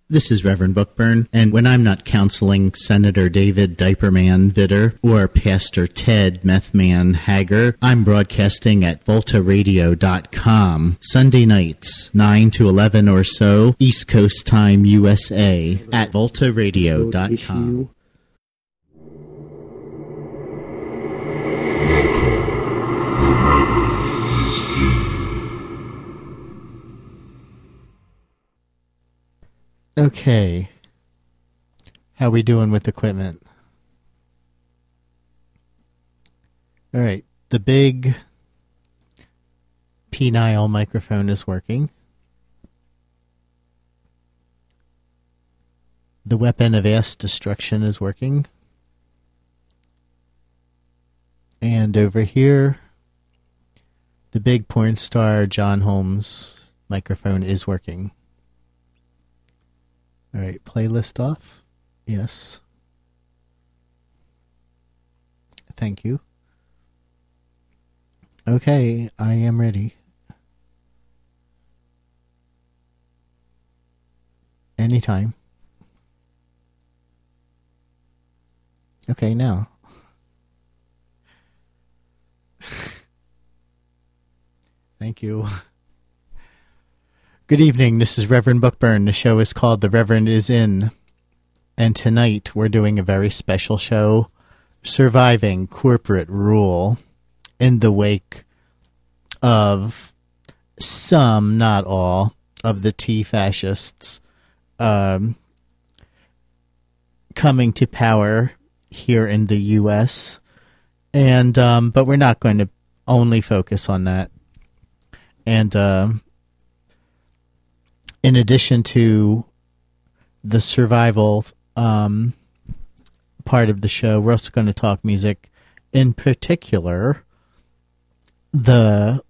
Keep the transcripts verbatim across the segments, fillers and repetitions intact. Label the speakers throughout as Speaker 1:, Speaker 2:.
Speaker 1: This is Reverend Bookburn, and when I'm not counseling Senator David Diaperman Vitter or Pastor Ted Methman Hager, I'm broadcasting at volta radio dot com, Sunday nights, nine to eleven or so, East Coast Time, U S A, at volta radio dot com. Okay, how we doing with equipment? All right, the big penile microphone is working. The weapon of ass destruction is working. And over here, the big porn star John Holmes microphone is working. All right, playlist off. Yes. Thank you. Okay, I am ready. Anytime. Okay, now. Thank you. Good evening, this is Reverend Bookburn. The show is called The Reverend Is In. And tonight we're doing a very special show, Surviving Corporate Rule, in the wake of some, not all, of the T-fascists um, coming to power here in the U S And um, but we're not going to only focus on that. And um, in addition to the survival um, part of the show, we're also going to talk music. In particular, the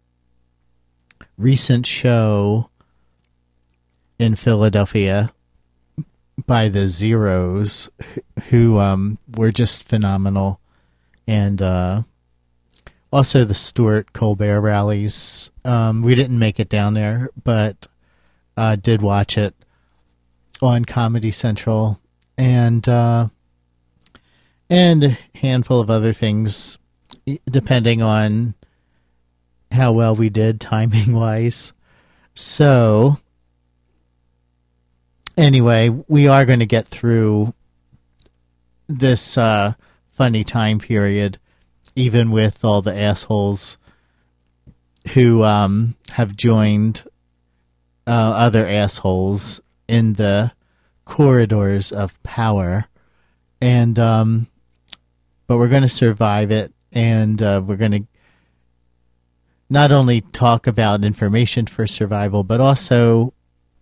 Speaker 1: recent show in Philadelphia by the Zeros, who um, were just phenomenal. And uh, also the Stuart Colbert rallies. Um, we didn't make it down there, but uh, did watch it on Comedy Central. And, uh, and a handful of other things, depending on how well we did timing-wise. So, anyway, we are going to get through this uh, funny time period, even with all the assholes who um, have joined uh, other assholes in the corridors of power. And um, but we're going to survive it, and uh, we're going to not only talk about information for survival, but also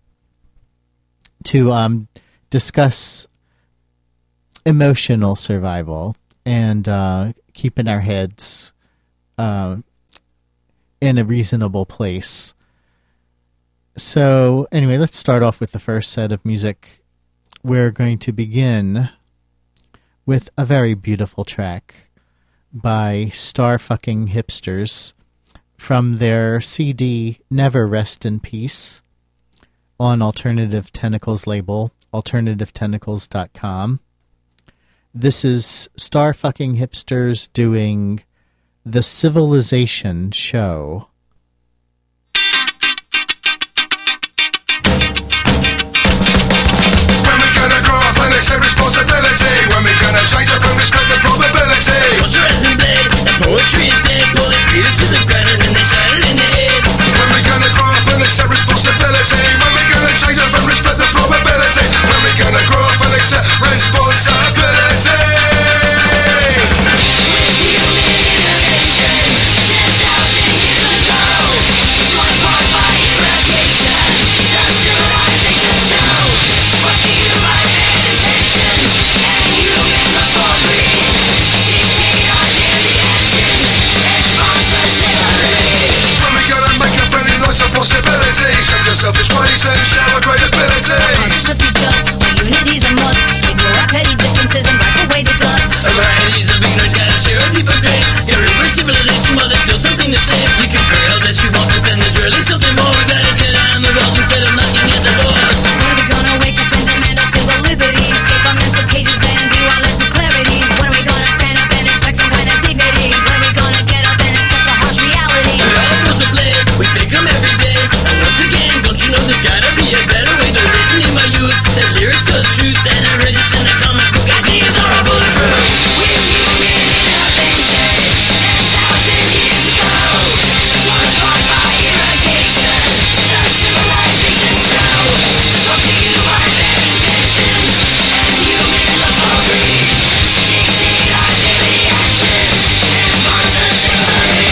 Speaker 1: to um, discuss emotional survival and uh, keeping our heads uh, in a reasonable place. So anyway, let's start off with the first set of music. We're going to begin with a very beautiful track by Starfucking Hipsters from their C D Never Rest in Peace on Alternative Tentacles label, alternative tentacles dot com. This is Starfucking Hipsters doing The Civilization Show.
Speaker 2: When we gonna grow up and accept responsibility? When we gonna change up and respect the probability?
Speaker 3: Culture has been bled, and poetry is dead. Well, they beat it to the ground and then they shot it in the head.
Speaker 2: When we gonna grow up and accept responsibility? When we gonna change up and respect the probability? When we gonna grow up and accept responsibility?
Speaker 3: Dictate the truth, and I read this in a comic book. Ideas are all bulletproof. We're human and nothing changed. Ten thousand years ago, torn apart by irrigation, the civilization show. Up to you our bad intentions, and human lust for greed. Dictate our daily actions, and monster slavery.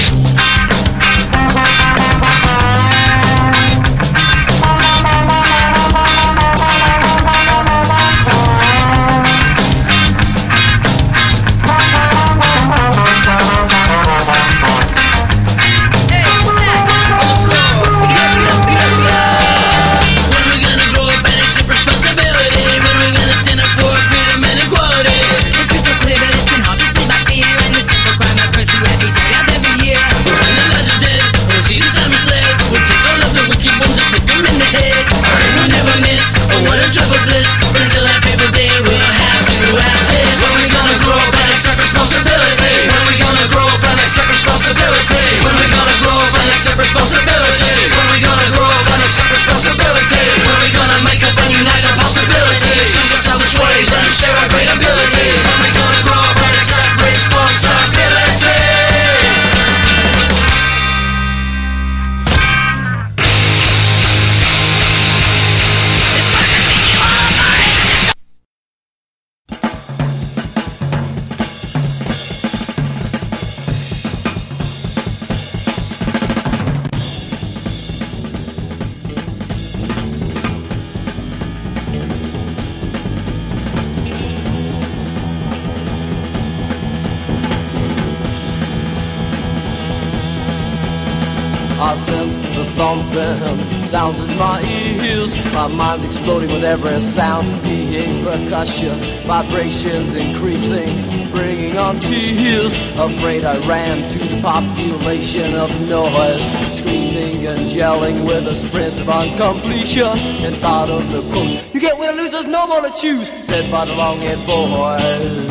Speaker 4: I sense the thumping sounds in my ears. My mind's exploding with every sound, being percussion, vibrations increasing, bringing on tears. Afraid I ran to the population of noise, screaming and yelling with a sprint of uncompletion, and thought of the quote, "You get winners, losers, no more to choose," said by the long-haired boys.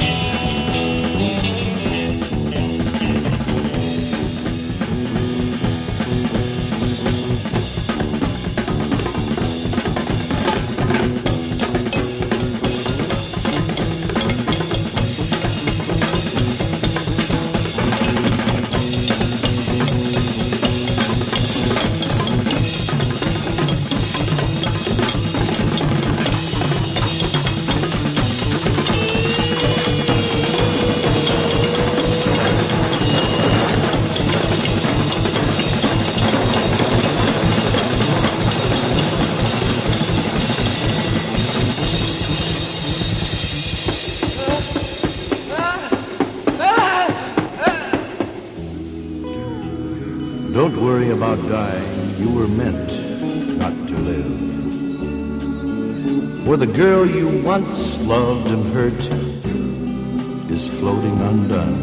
Speaker 5: Don't worry about dying, you were meant not to live. For the girl you once loved and hurt is floating undone.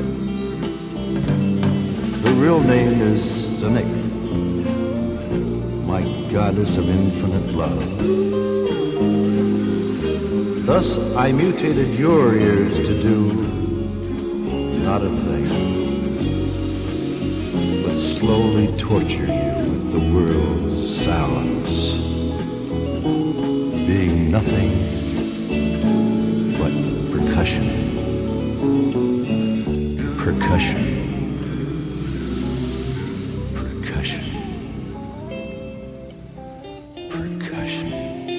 Speaker 5: Her real name is Sinek, my goddess of infinite love. Thus I mutated your ears to do not a thing, but slowly torture you with the world's sounds, being nothing but percussion. Percussion. Percussion. Percussion.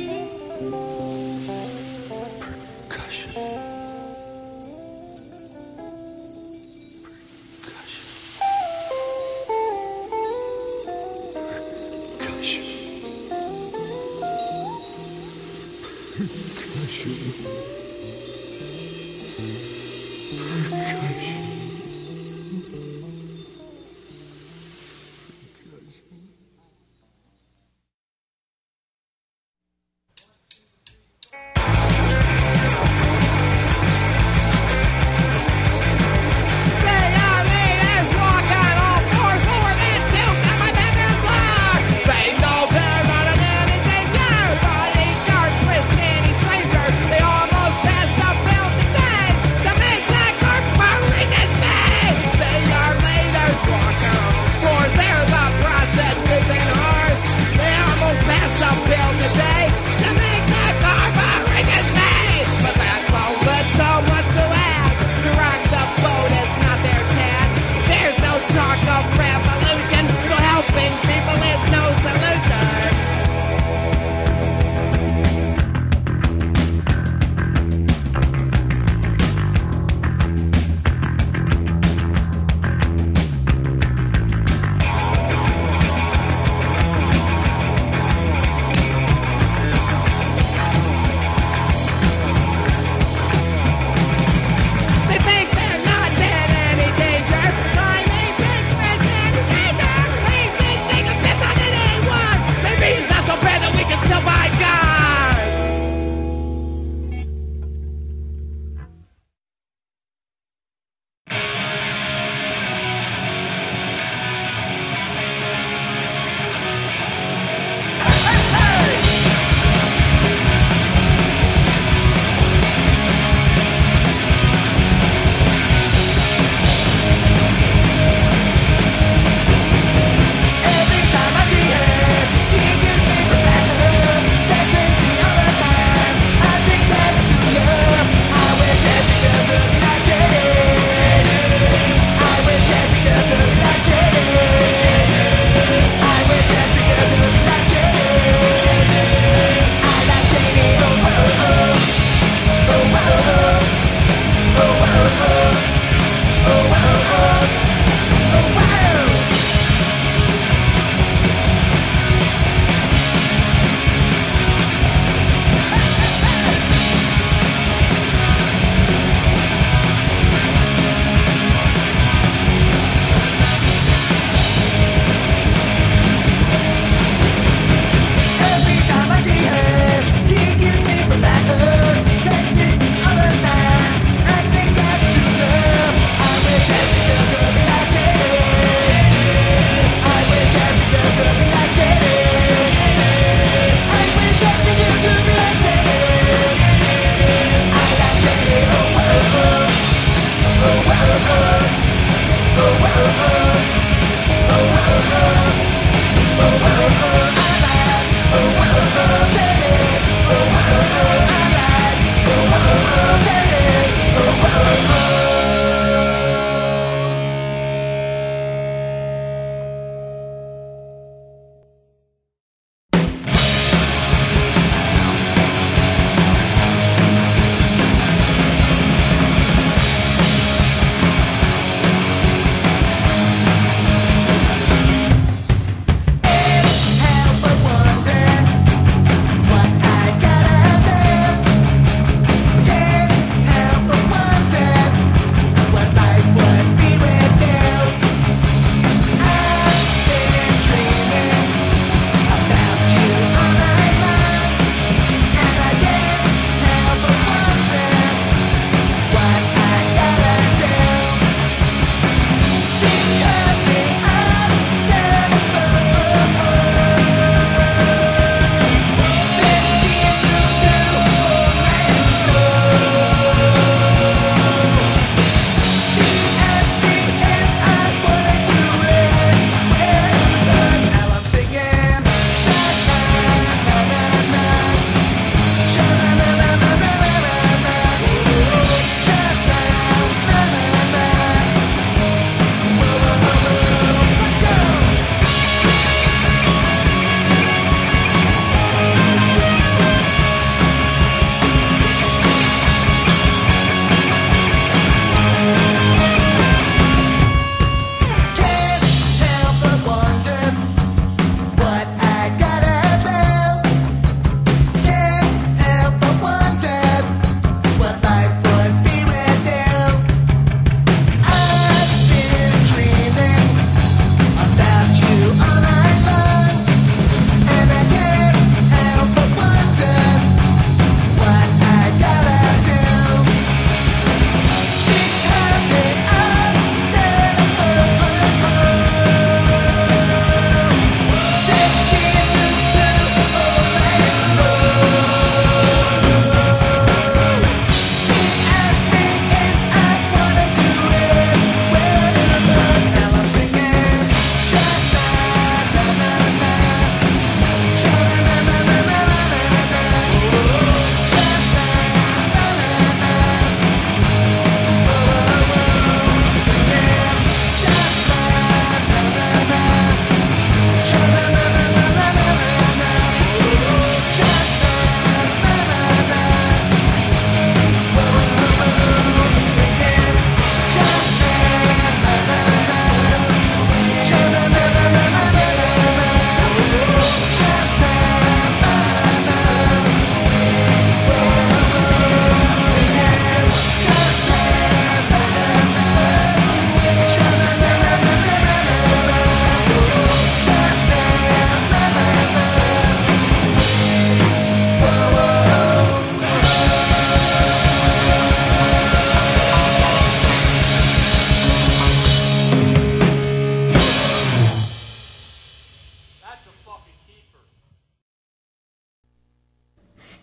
Speaker 5: Percussion.
Speaker 6: They almost passed up bound to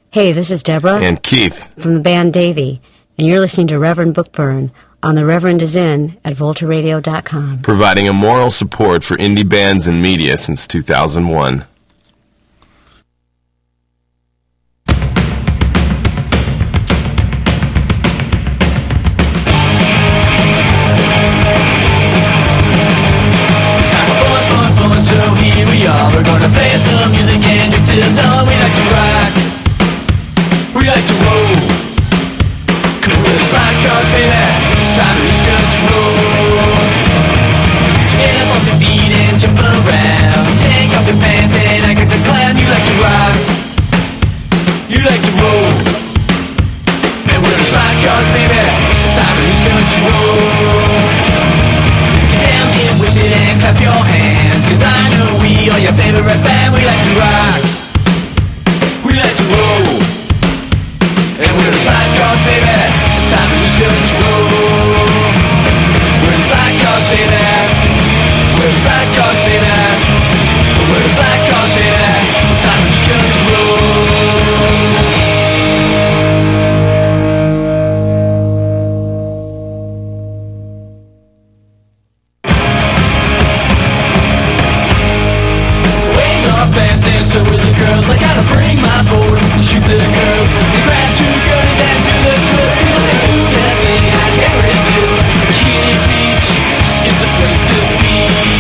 Speaker 6: Hey, this is Deborah
Speaker 7: And Keith.
Speaker 6: from the band Davy, and you're listening to Reverend Bookburn on The Reverend Is In at volta radio dot com.
Speaker 7: Providing a moral support for indie bands and media since two thousand one.
Speaker 3: So here we are, we're gonna play some music and drink till dawn. We like to rock, we like to roll. Come with a slide car, baby, it's time to lose control. So get up off your feet and jump around. Take off your pants and act like the clown. You like to rock, you like to roll. And we're the slide cars, baby, it's time to lose control. Down, get with it and clap your hands, 'cause I know we are your favorite band. We like to rock, we like to roll. And we're the slide cars, baby, it's time to lose control. We're the slide cars, baby, we're the slide cars, baby, we're the slide cars, baby, it's time to lose control. So with the girls, I gotta bring my board and shoot the girls. And grab two girls and do the twist. Feel they do that thing I can't resist. Bikini Beach is the place to be.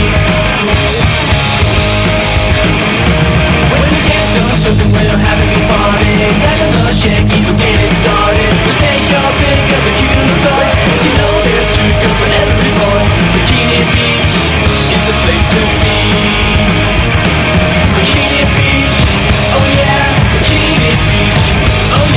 Speaker 3: When you get done something, we'll have a good party. That's another shaky, so get it started. So take your pick of the cute little toy, 'cause you know there's two girls for every boy. Bikini Beach is the place to be. Bikini Beach, oh yeah, Bikini Beach, oh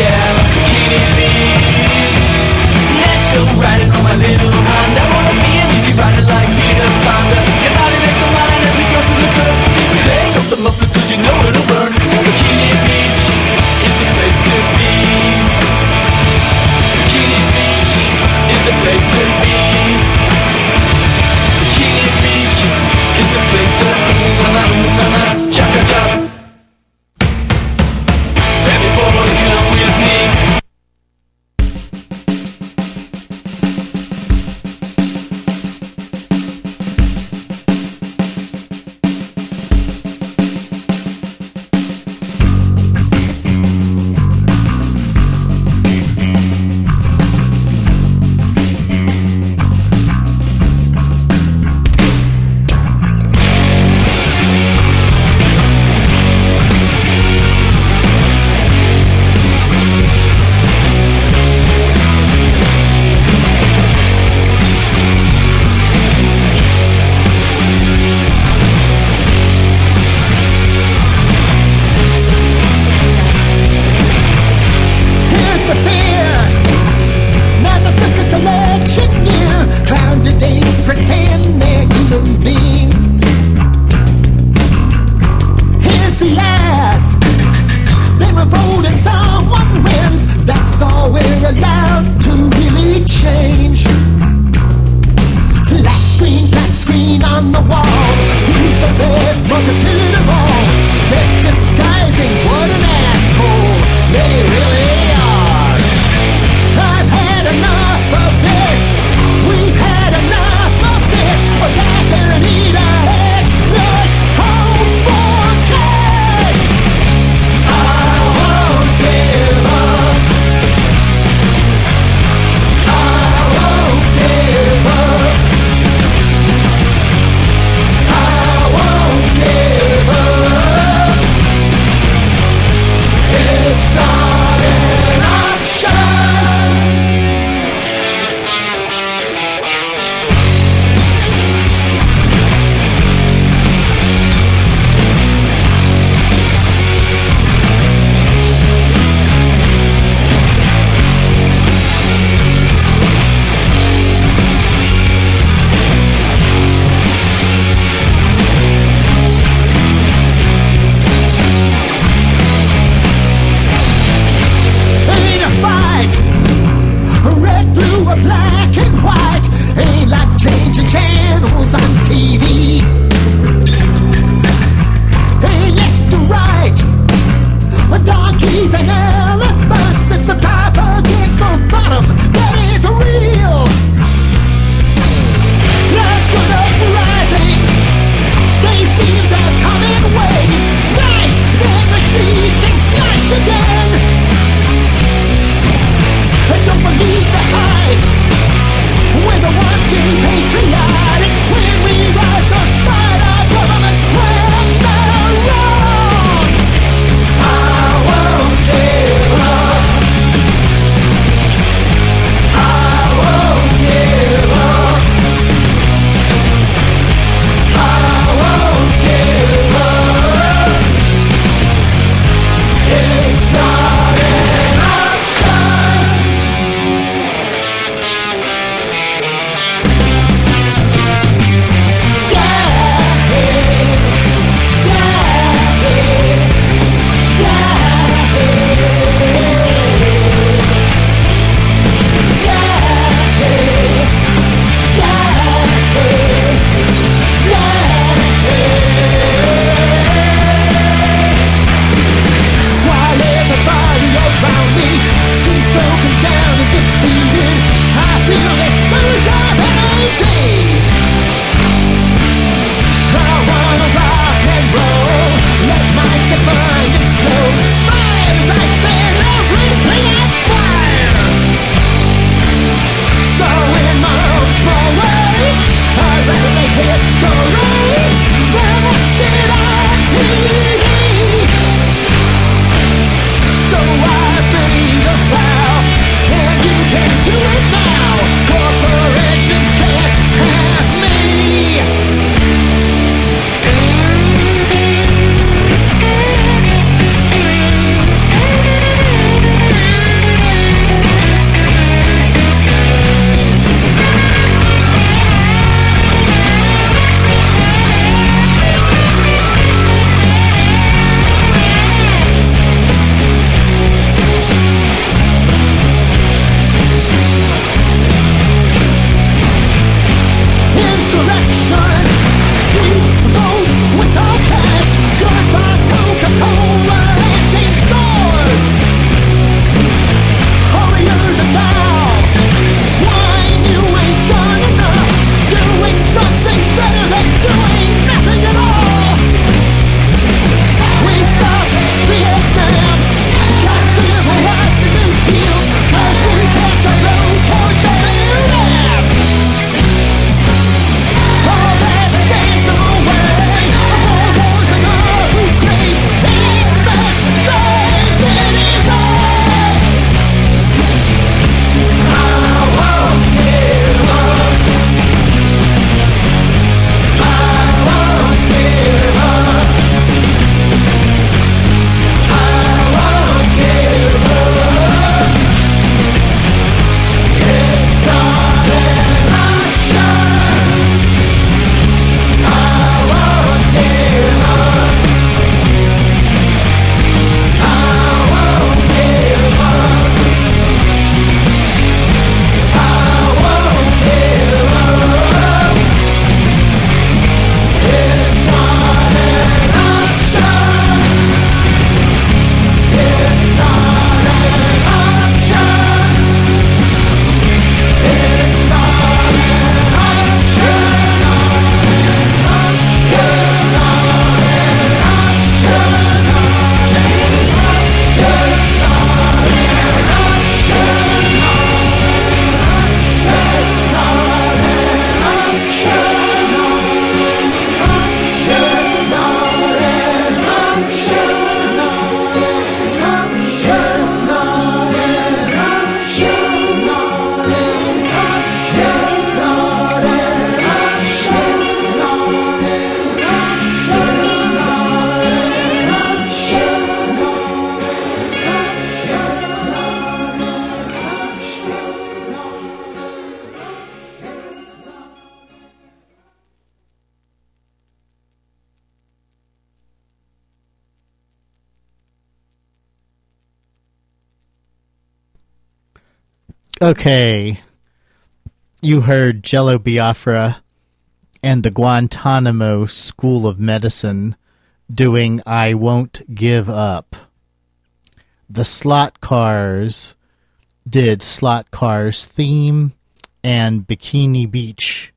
Speaker 1: Okay. You heard Jello Biafra and the Guantanamo School of Medicine doing I Won't Give Up. The Slot Cars did Slot Cars Theme and Bikini Beach.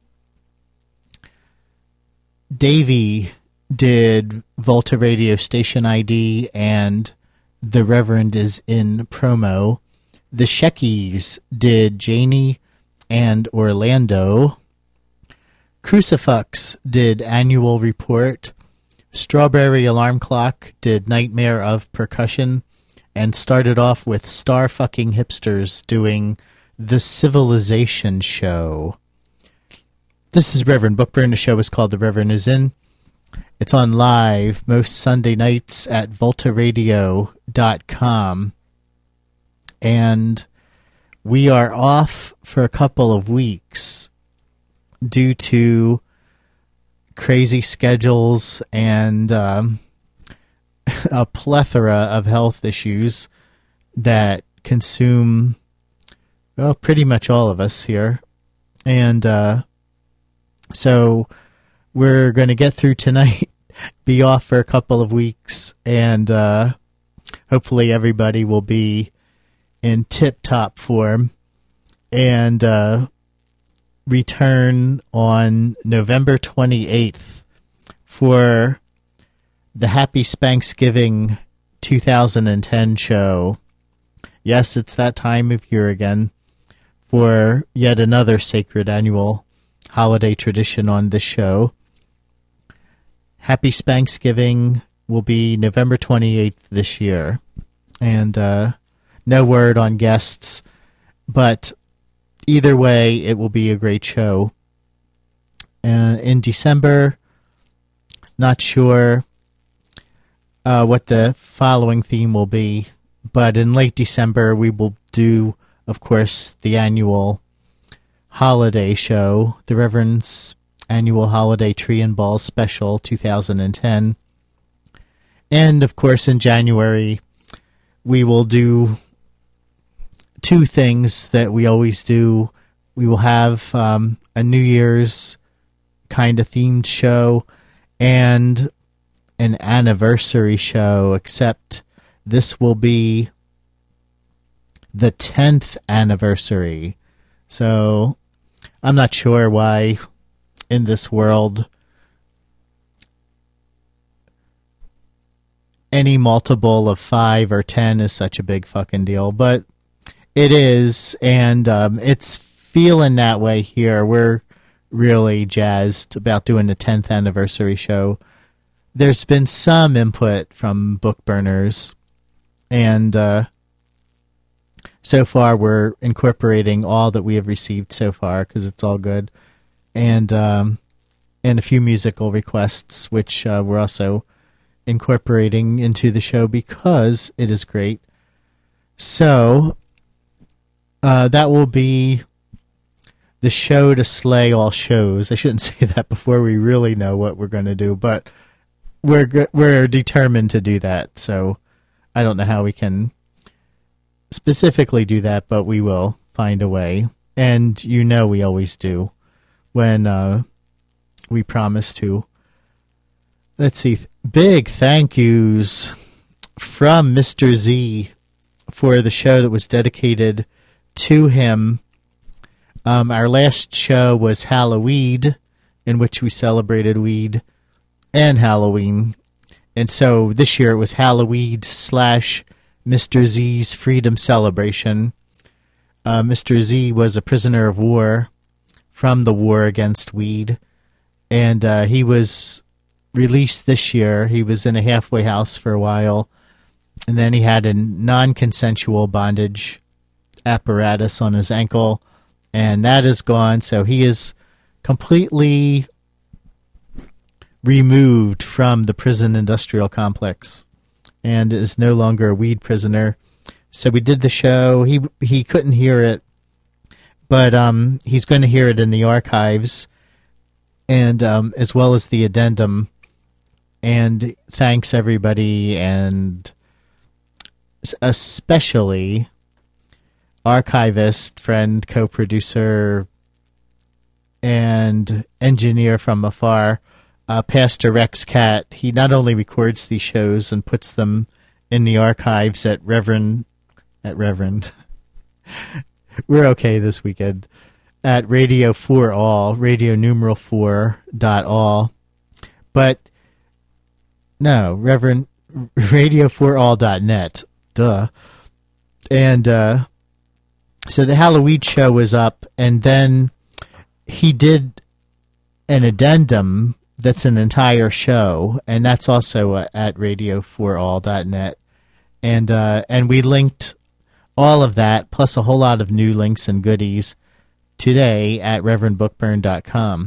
Speaker 1: Davey did Volta Radio Station I D and The Reverend is in Promo. The Sheckies did Janie and Orlando. Crucifix did Annual Report. Strawberry Alarm Clock did Nightmare of Percussion, and started off with Star Fucking Hipsters doing The Civilization Show. This is Reverend Bookburn. The show is called The Reverend Is In. It's on live most Sunday nights at volta radio dot com. And we are off for a couple of weeks due to crazy schedules and um, a plethora of health issues that consume, well, pretty much all of us here. And uh, so we're going to get through tonight, be off for a couple of weeks, and uh, hopefully everybody will be in tip-top form, and uh, return on November twenty-eighth for the Happy Spanksgiving two thousand ten show. Yes, it's that time of year again for yet another sacred annual holiday tradition on this show. Happy Spanksgiving will be November twenty-eighth this year, and uh, no word on guests, but either way, it will be a great show. And in December, not sure uh, what the following theme will be, but in late December, we will do, of course, the annual holiday show, the Reverend's annual holiday Tree and Ball Special two thousand ten. And, of course, in January, we will do two things that we always do. We will have um, a New Year's kind of themed show and an anniversary show, except this will be the tenth anniversary. So I'm not sure why in this world any multiple of five or ten is such a big fucking deal, but it is, and um, it's feeling that way here. We're really jazzed about doing the tenth anniversary show. There's been some input from book burners, and uh, so far we're incorporating all that we have received so far, because it's all good, and um, and a few musical requests, which uh, we're also incorporating into the show because it is great. So Uh, that will be the show to slay all shows. I shouldn't say that before we really know what we're going to do, but we're we're determined to do that. So I don't know how we can specifically do that, but we will find a way. And you know we always do when uh, we promise to. Let's see. Big thank yous from Mister Z for the show that was dedicated to him. Um, our last show was Halloween, in which we celebrated weed and Halloween. And so this year it was Halloween slash Mister Z's Freedom Celebration. Uh, Mister Z was a prisoner of war from the war against weed, and uh, he was released this year. He was in a halfway house for a while, and then he had a non-consensual bondage apparatus on his ankle, and that is gone, so he is completely removed from the prison industrial complex and is no longer a weed prisoner. So we did the show. He he couldn't hear it, but um, he's going to hear it in the archives, and um, as well as the addendum. And thanks everybody, and especially archivist, friend, co-producer, and engineer from afar, uh, Pastor Rex Cat. He not only records these shows and puts them in the archives at Reverend, at Reverend, we're okay this weekend, at Radio four All, radio numeral four dot all, but no, Reverend, radio four all dot net, duh. And uh, so the Halloween show was up, and then he did an addendum that's an entire show, and that's also uh, at radio four all dot net. And uh, and we linked all of that, plus a whole lot of new links and goodies, today at reverend bookburn dot com.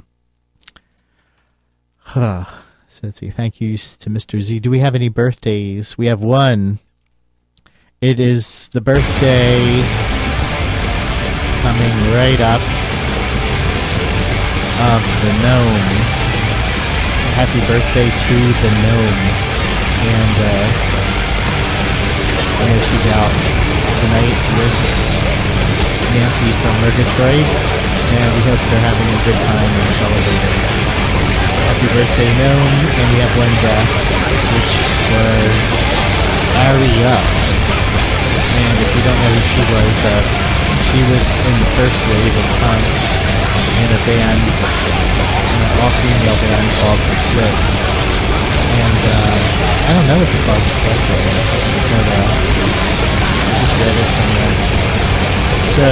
Speaker 1: Huh. So let's see. Thank yous to Mister Z. Do we have any birthdays? We have one. It is the birthday coming right up of the gnome. Happy birthday to the gnome. And uh, I know she's out tonight with Nancy from Murgatroyd, and we hope they're having a good time and celebrating. Happy birthday, gnome. And we have one death, which was Aria. And if you don't know who she was, uh, she was in the first wave of punk in a band, an all-female band called The Slits. And uh, I don't know what the cause of death was, but uh, I just read it somewhere. So,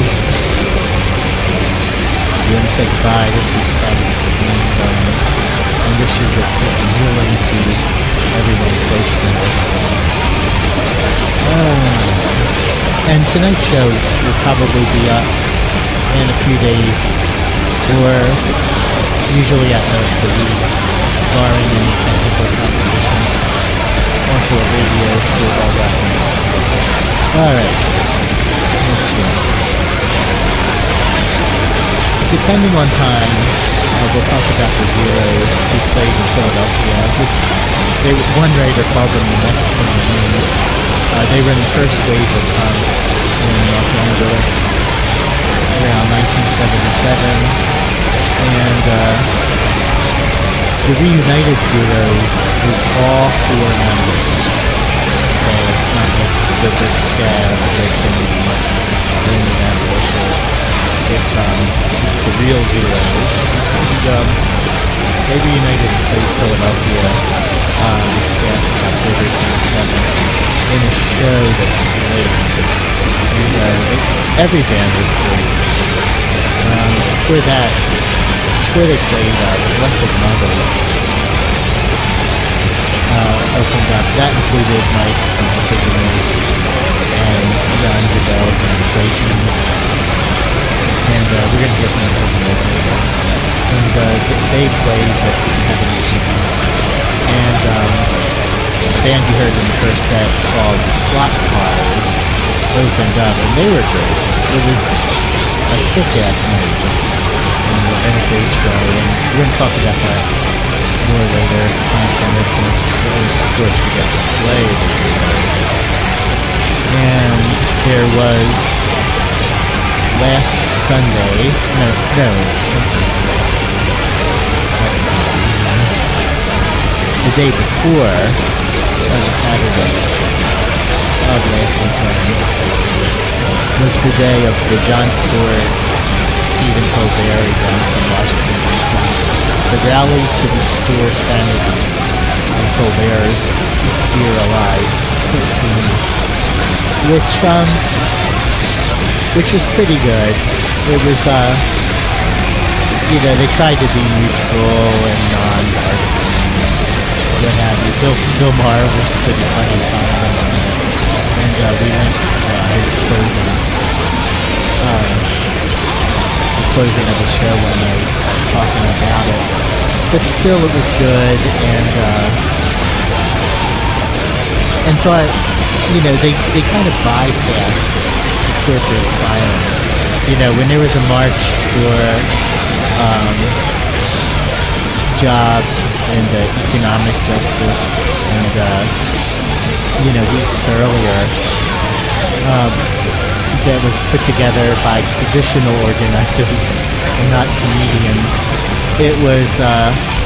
Speaker 1: we want to say goodbye with respect and, um, and wishes of peace and healing to everyone close to her. Uh, and tonight's show will probably be up in a few days, or usually at most a week, barring any technical complications. Also at radio for all that. Alright. Let's see. Depending on time, uh, we'll talk about the Zeros who played in Philadelphia. This, they, one writer called them the Mexican Marines. Uh, they were in the first wave of punk in Los Angeles around nineteen seventy-seven, and uh, the reunited Zeros is all four members. Okay, it's not like the big scab, the big Kennedys, or any of that bullshit. It's um, it's the real Zeros. And, um, they reunited and played Philadelphia uh, this past October twenty-seventh. In a show that's slayed. And uh, every band is great. Um, before that, before they played, uh, Blessed Mothers uh, opened up. That included Mike from the Prisoners and Jan Zabel from the Claytons. And uh, we're going to hear from the Prisoners later. And uh, they played, but didn't have any singers. And um, the band you heard in the first set called the Slot Cars opened up, and they were great. It was a kick-ass night, and, and a great show, and we're going to talk about that more later. And it's an, of course, we got to play the Zeros. And there was last Sunday, no, no, the day before, on Saturday of last weekend, was the day of the Jon Stewart, Stephen Colbert events in Washington, D C. The rally to restore sanity on Colbert's Here Alive themes, which um, which was pretty good. It was uh, you know, they tried to be neutral and non-partisan. What have you. Bill, Bill Maher was pretty funny time, and uh, we went to uh, his closing, uh, the closing of the show one night, talking about it. But still, it was good, and uh, and thought, you know, they they kind of bypassed the corporate silence. You know, when there was a march for Um, jobs and uh, economic justice, and uh, you know, weeks earlier, um, that was put together by traditional organizers and not comedians. It was uh,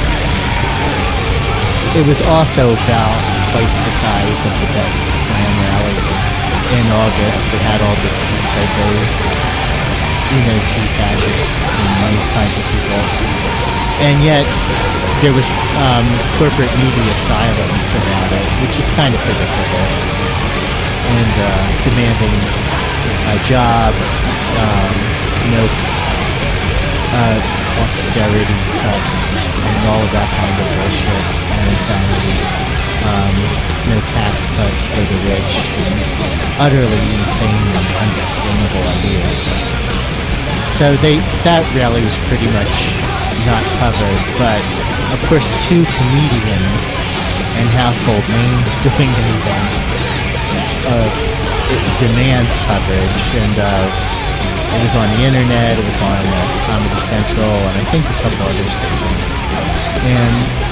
Speaker 1: it was also about twice the size of the Betty Klan rally in August. It had all the tea psychos, you know, tea fascists and those kinds of people. And yet, there was um, corporate media silence about it, which is kind of predictable. And uh, demanding uh, jobs, um, you know, uh, austerity cuts, and all of that kind of bullshit and insanity. Um, no tax cuts for the rich, and utterly insane and unsustainable ideas. So they that rally was pretty much not covered, but of course two comedians and household names doing an event uh, it demands coverage, and uh, it was on the internet, it was on uh, Comedy Central, and I think a couple other stations. And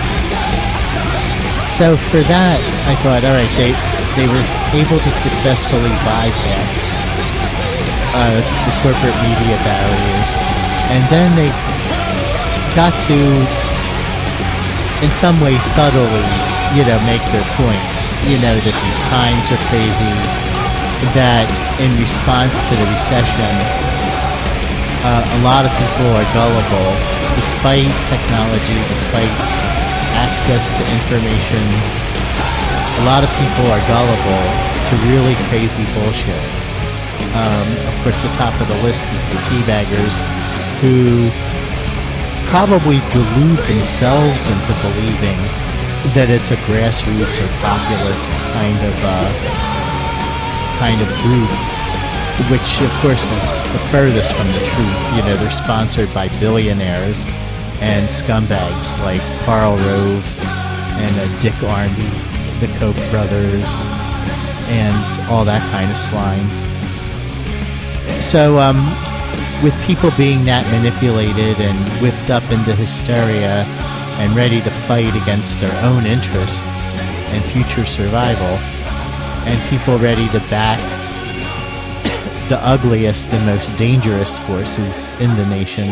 Speaker 1: so for that, I thought, all right, they they were able to successfully bypass uh, the corporate media barriers, and then they got to, in some way subtly, you know, make their points. You know, that these times are crazy, that in response to the recession, uh, a lot of people are gullible, despite technology, despite access to information. A lot of people are gullible to really crazy bullshit. Um, of course, the top of the list is the teabaggers, who probably delude themselves into believing that it's a grassroots or populist kind of uh, kind of group, which of course is the furthest from the truth. You know, they're sponsored by billionaires and scumbags like Karl Rove and uh, Dick Armey, the Koch brothers, and all that kind of slime. So, um, with people being that manipulated and whipped up into hysteria and ready to fight against their own interests and future survival, and people ready to back the ugliest and most dangerous forces in the nation,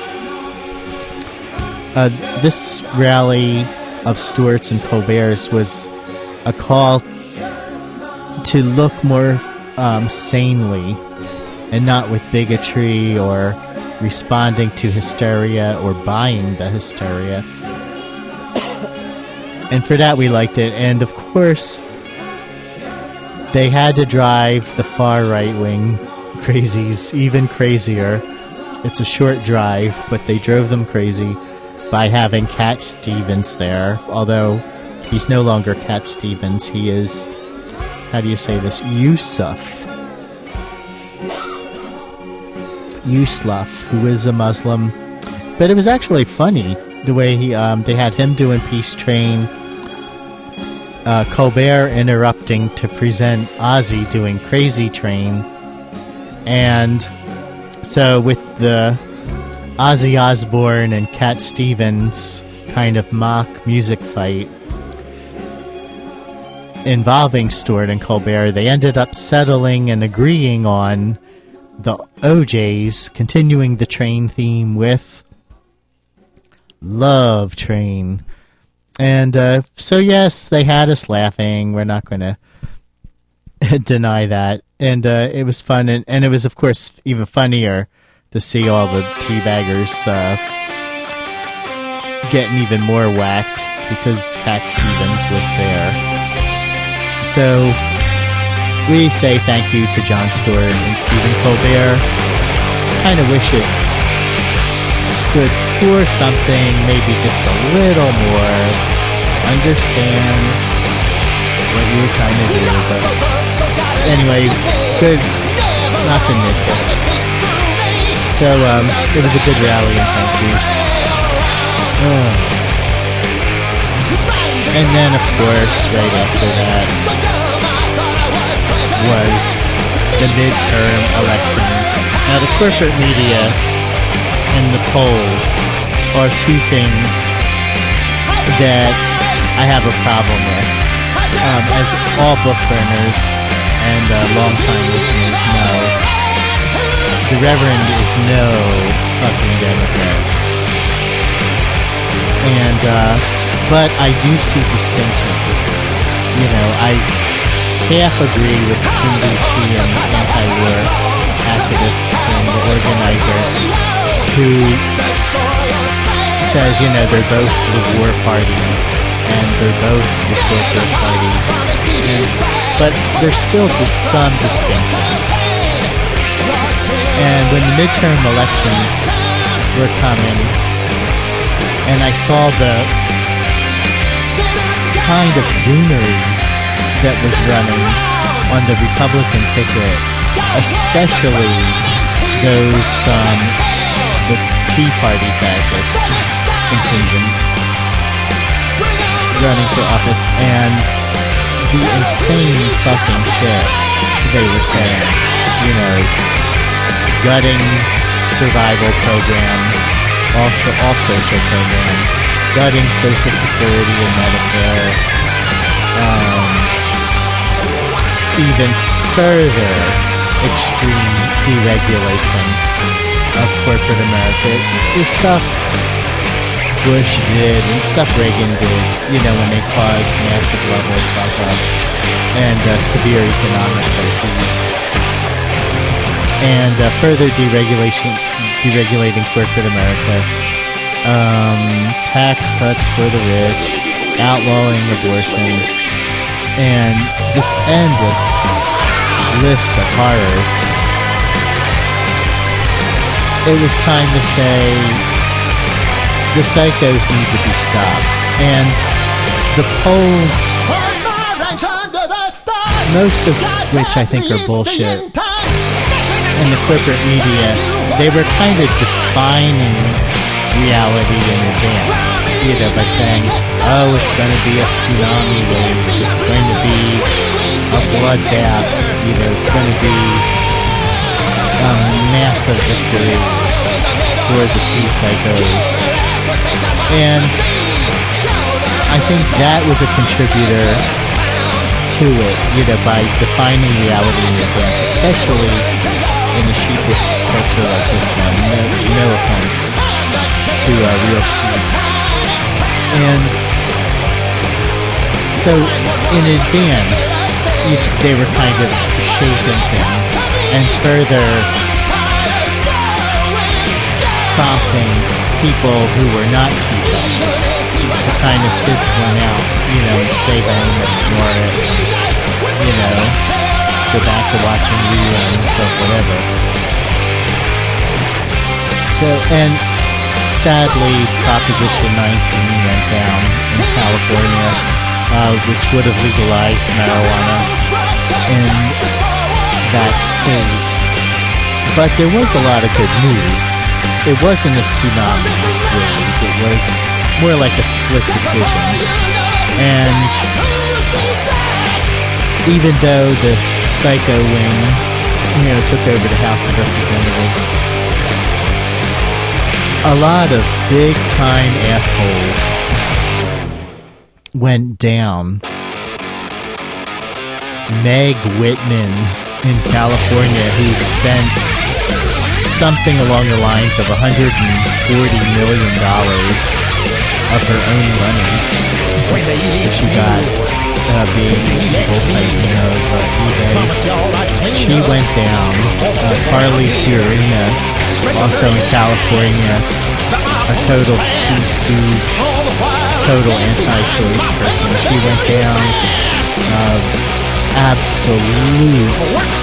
Speaker 1: uh, this rally of Stewart's and Colbert's was a call to look more um, sanely, and not with bigotry or responding to hysteria or buying the hysteria. And for that we liked it. And of course, they had to drive the far right-wing crazies even crazier. It's a short drive, but they drove them crazy by having Cat Stevens there. Although he's no longer Cat Stevens, he is, how do you say this, Yusuf. Yusuf, who is a Muslim. But it was actually funny the way he um, they had him doing Peace Train, uh, Colbert interrupting to present Ozzy doing Crazy Train, and so with the Ozzy Osbourne and Cat Stevens kind of mock music fight involving Stewart and Colbert, they ended up settling and agreeing on the O Js continuing the train theme with Love Train. And uh, so yes, they had us laughing. We're not going to deny that. And uh, it was fun. And, and it was, of course, even funnier to see all the teabaggers uh, getting even more whacked because Cat Stevens was there. So we say thank you to Jon Stewart and Stephen Colbert. Kind of wish it stood for something, maybe just a little more. Understand what you were trying to do, but anyway, good, not to nitpick. So um, it was a good rally, and thank you. Oh. And then, of course, right after that was the midterm elections. Now, the corporate media and the polls are two things that I have a problem with. Um, as all book burners and uh, long-time listeners know, the Reverend is no fucking Democrat. And, uh, but I do see distinctions. You know, I half agree with Cindy Sheehan, anti-war activist and the organizer, who says, you know, they're both the war party and they're both the corporate party. And, but there's still just some distinctions. And when the midterm elections were coming, and I saw the kind of goonery that was running on the Republican ticket, especially those from the Tea Party fascist contingent running for office, and the insane fucking shit they were saying, you know, gutting survival programs, also all social programs, gutting Social Security and Medicare, um, even further extreme deregulation of corporate America. The stuff Bush did and stuff Reagan did, you know, when they caused massive level fuck-ups and uh, severe economic crises. And uh, further deregulation, deregulating corporate America, um, tax cuts for the rich, outlawing abortion, and this endless list of horrors. It was time to say the psychos need to be stopped. And the polls, most of which I think are bullshit, and the corporate media, they were kind of defining reality in advance, you know, by saying, oh, it's going to be a tsunami wave, it's going to be a bloodbath, you know, it's going to be a massive victory for the T-psychos. And I think that was a contributor to it, you know, by defining reality in advance, especially in a sheepish culture like this one. No, no offense to uh, real sheep. And so in advance, you, they were kind of shaping things and further prompting people who were not tea fascists to kind of sit one out, you know, and stay home and ignore it, you know, go back to watching reruns of whatever. So, and sadly, Proposition nineteen went down in California, uh, which would have legalized marijuana in that state. But there was a lot of good news. It wasn't a tsunami wave. It was more like a split decision. And even though the psycho wing, you know, took over the House of Representatives, a lot of big-time assholes went down. Meg Whitman in California, who spent something along the lines of one hundred forty million dollars of her own money that she got uh, being evil titan of uh, eBay. She went down. Uh, Carly Fiorina, also in California, a total two-stooge, total anti-choice person. She went down. Uh, absolute,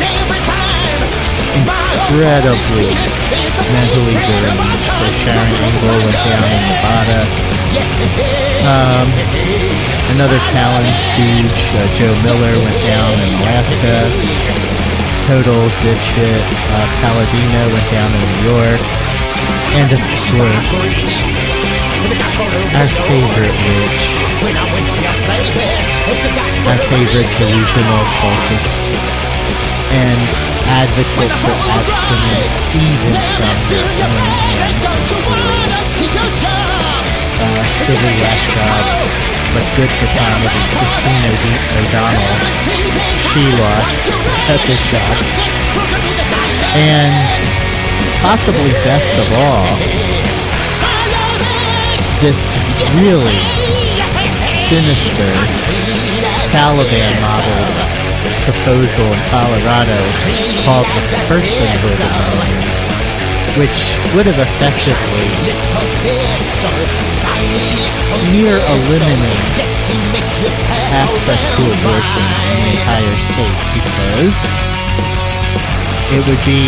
Speaker 1: incredibly mentally deranged. Sharon Engel went down in Nevada. Um, another Callan stooge, uh, Joe Miller, went down in Alaska. Total dipshit. Uh, Palladino went down in New York. And of course, our favorite witch, our favorite delusional cultist, and advocate for abstinence even from their own hands and tools. Uh, silly whack job, but good for comedy. Christine O'D- O'Donnell, she lost. That's a shock. And possibly best of all, this really sinister Taliban modeled proposal in Colorado called the Personhood Amendment, which would have effectively near eliminated access to abortion in the entire state, because it would be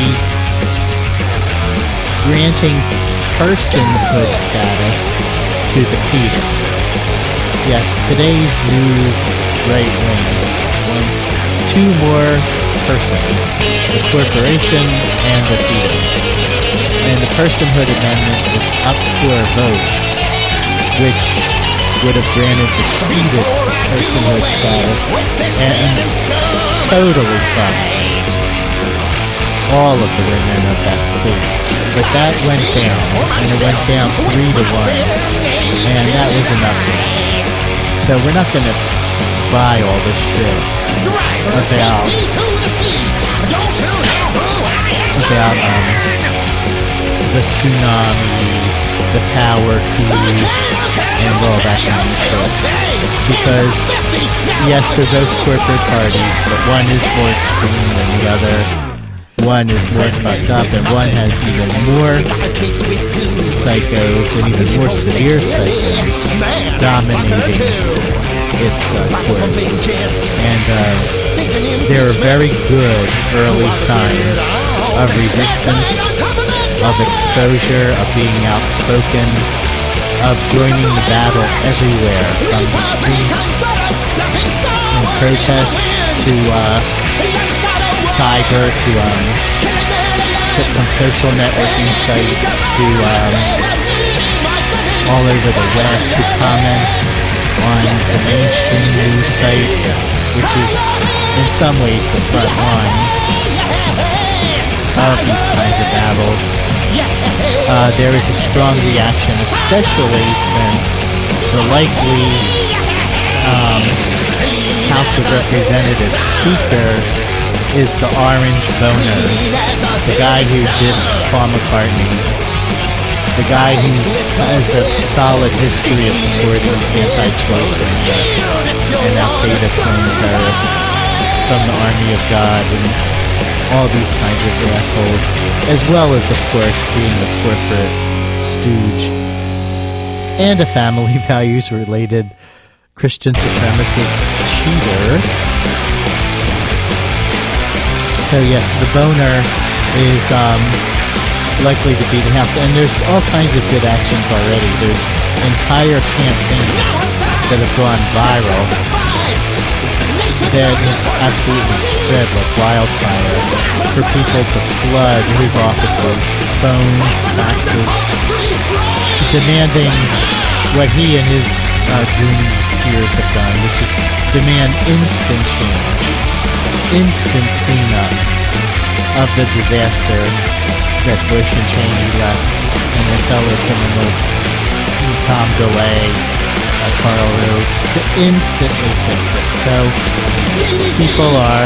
Speaker 1: granting personhood status to the fetus. Yes, today's new right wing wants two more persons, the corporation and the fetus. And the Personhood Amendment is up for a vote, which would have granted the fetus personhood status and totally fucked all of the women of that state. But that went down, and it went down three to one, and that was enough. So we're not going to buy all this shit about about um, the tsunami, the power coup, and all that kind of shit. Because yes, they're both corporate parties, but one is more extreme than the other. One is more fucked up, and one has even more psychos and even more severe psychos dominating its uh, course. And uh, there are very good early signs of resistance, of exposure, of being outspoken, of joining the battle everywhere, from the streets and protests to uh, cyber, to um, from social networking sites to um, all over the web, to comments on the mainstream news sites, which is in some ways the front lines of these kinds of battles. Uh, there is a strong reaction, especially since the likely um, House of Representatives Speaker is the Orange Boner, the guy who dissed Paul McCartney, the guy who has a solid history of supporting anti-choice movements and Al-Qaeda clone terrorists from the Army of God and all these kinds of assholes, as well as, of course, being a corporate stooge and a family values-related Christian supremacist cheater. So yes, the Boner is um, likely to be the House, and there's all kinds of good actions already. There's entire campaigns that have gone viral that have absolutely spread like wildfire for people to flood his offices, phones, faxes, demanding what he and his uh, goon peers have done, which is demand instant change, instant cleanup of the disaster that Bush and Cheney left and their fellow criminals, Tom DeLay, uh, Karl Rove, to instantly fix it. So people are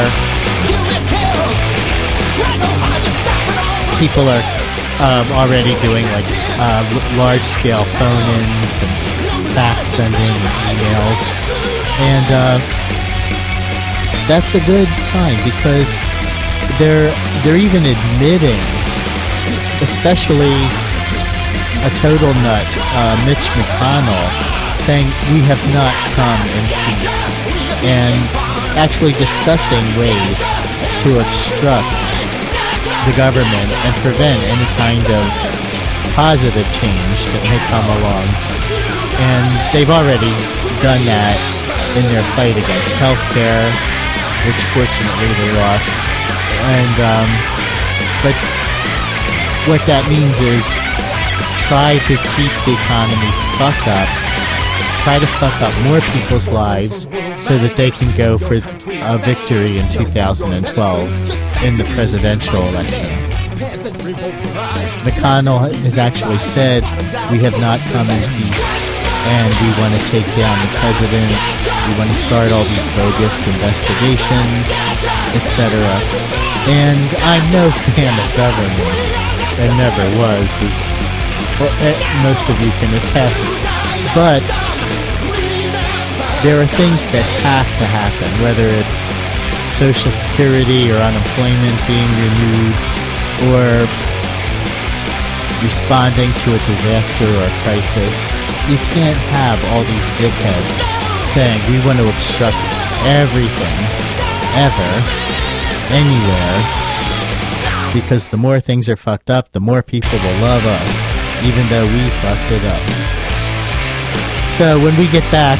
Speaker 1: people are um, already doing like uh, large-scale phone-ins and fax sending and emails, and uh, that's a good sign, because they're they're even admitting, especially a total nut, uh, Mitch McConnell, saying we have not come in peace, and actually discussing ways to obstruct the government and prevent any kind of positive change that may come along. And they've already done that in their fight against healthcare, which fortunately they lost. And um, but what that means is try to keep the economy fucked up, try to fuck up more people's lives so that they can go for a victory in two thousand twelve in the presidential election. McConnell has actually said, we have not come in peace, and we want to take down the president, we want to start all these bogus investigations, et cetera. And I'm no fan of government, and never was, as well, eh, most of you can attest. But there are things that have to happen, whether it's Social Security or unemployment being renewed, or responding to a disaster or a crisis. You can't have all these dickheads saying we want to obstruct everything, ever, anywhere, because the more things are fucked up, the more people will love us, even though we fucked it up. So when we get back,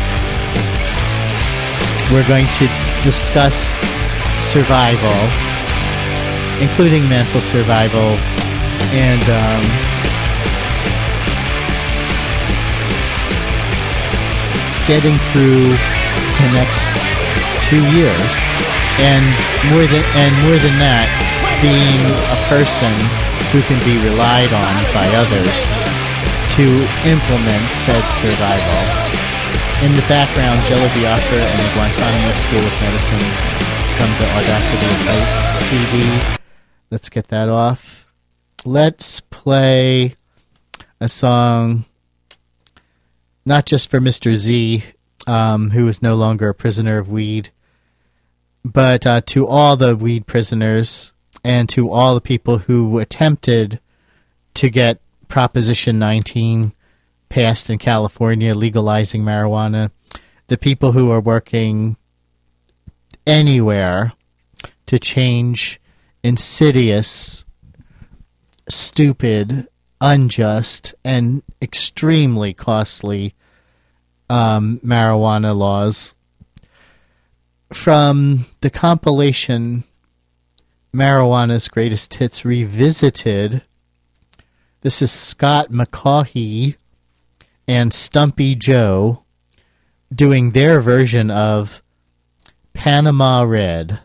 Speaker 1: we're going to discuss survival, including mental survival, and um, getting through the next two years, and more than and more than that, being a person who can be relied on by others to implement said survival. In the background, Jello Biafra and the Guantanamo School of Medicine from the Audacity of Light C D. Let's get that off. Let's play a song, not just for Mister Z, um, who is no longer a prisoner of weed, but uh, to all the weed prisoners and to all the people who attempted to get Proposition nineteen passed in California, legalizing marijuana, the people who are working anywhere to change insidious, stupid, unjust, and extremely costly um, marijuana laws. From the compilation Marijuana's Greatest Hits Revisited, this is Scott McCaughey and Stumpy Joe doing their version of Panama Red.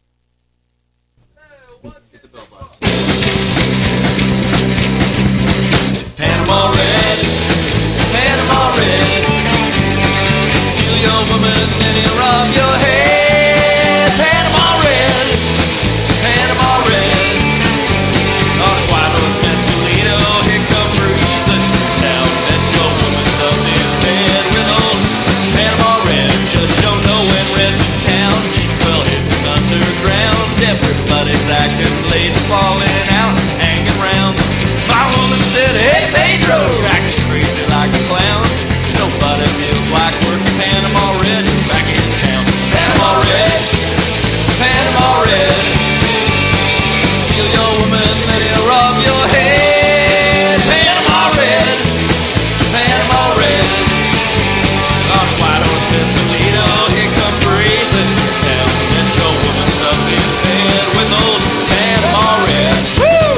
Speaker 4: Panama Red, Panama Red, steal your woman and you rob your head. Panama Red, Panama Red, on his white horse Mescalito, here come reason. Tell that your woman's up in bed with old Panama Red. Judge don't know when Red's in town, keeps well hidden underground. Everybody's acting lazy, falling out, hanging round. My woman said, hey Pedro, acting crazy like a clown. Nobody feels like working Panama Red back in town. Panama Red, Panama Red, steal your woman, then you rob your head. Panama Red, Panama Red, on a white horse Mescalito, here come breezing. Tell me that your woman's up in bed with old Panama Red. Woo!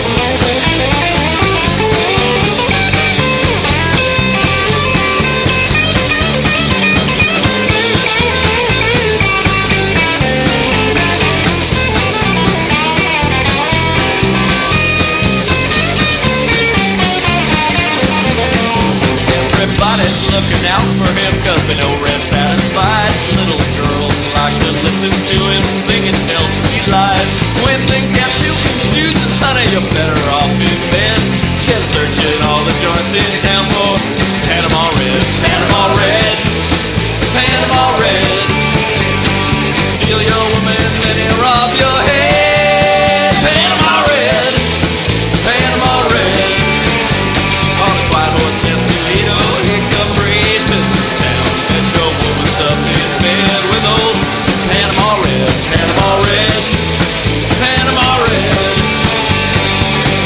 Speaker 4: Everybody's looking out for him cause they know Red's satisfied. Little girls like to listen to him sing and tell sweet lies. When things get too confusing, honey, you're better off in bed. Instead of searching all the joints in town for Panama Red. Panama Red, Panama Red, steal your woman and you rob your head. Panama Red, Panama Red, on his white horse Mescalito, here come breezing. Tell me that your woman's up in bed with old Panama Red. Panama Red, Panama Red,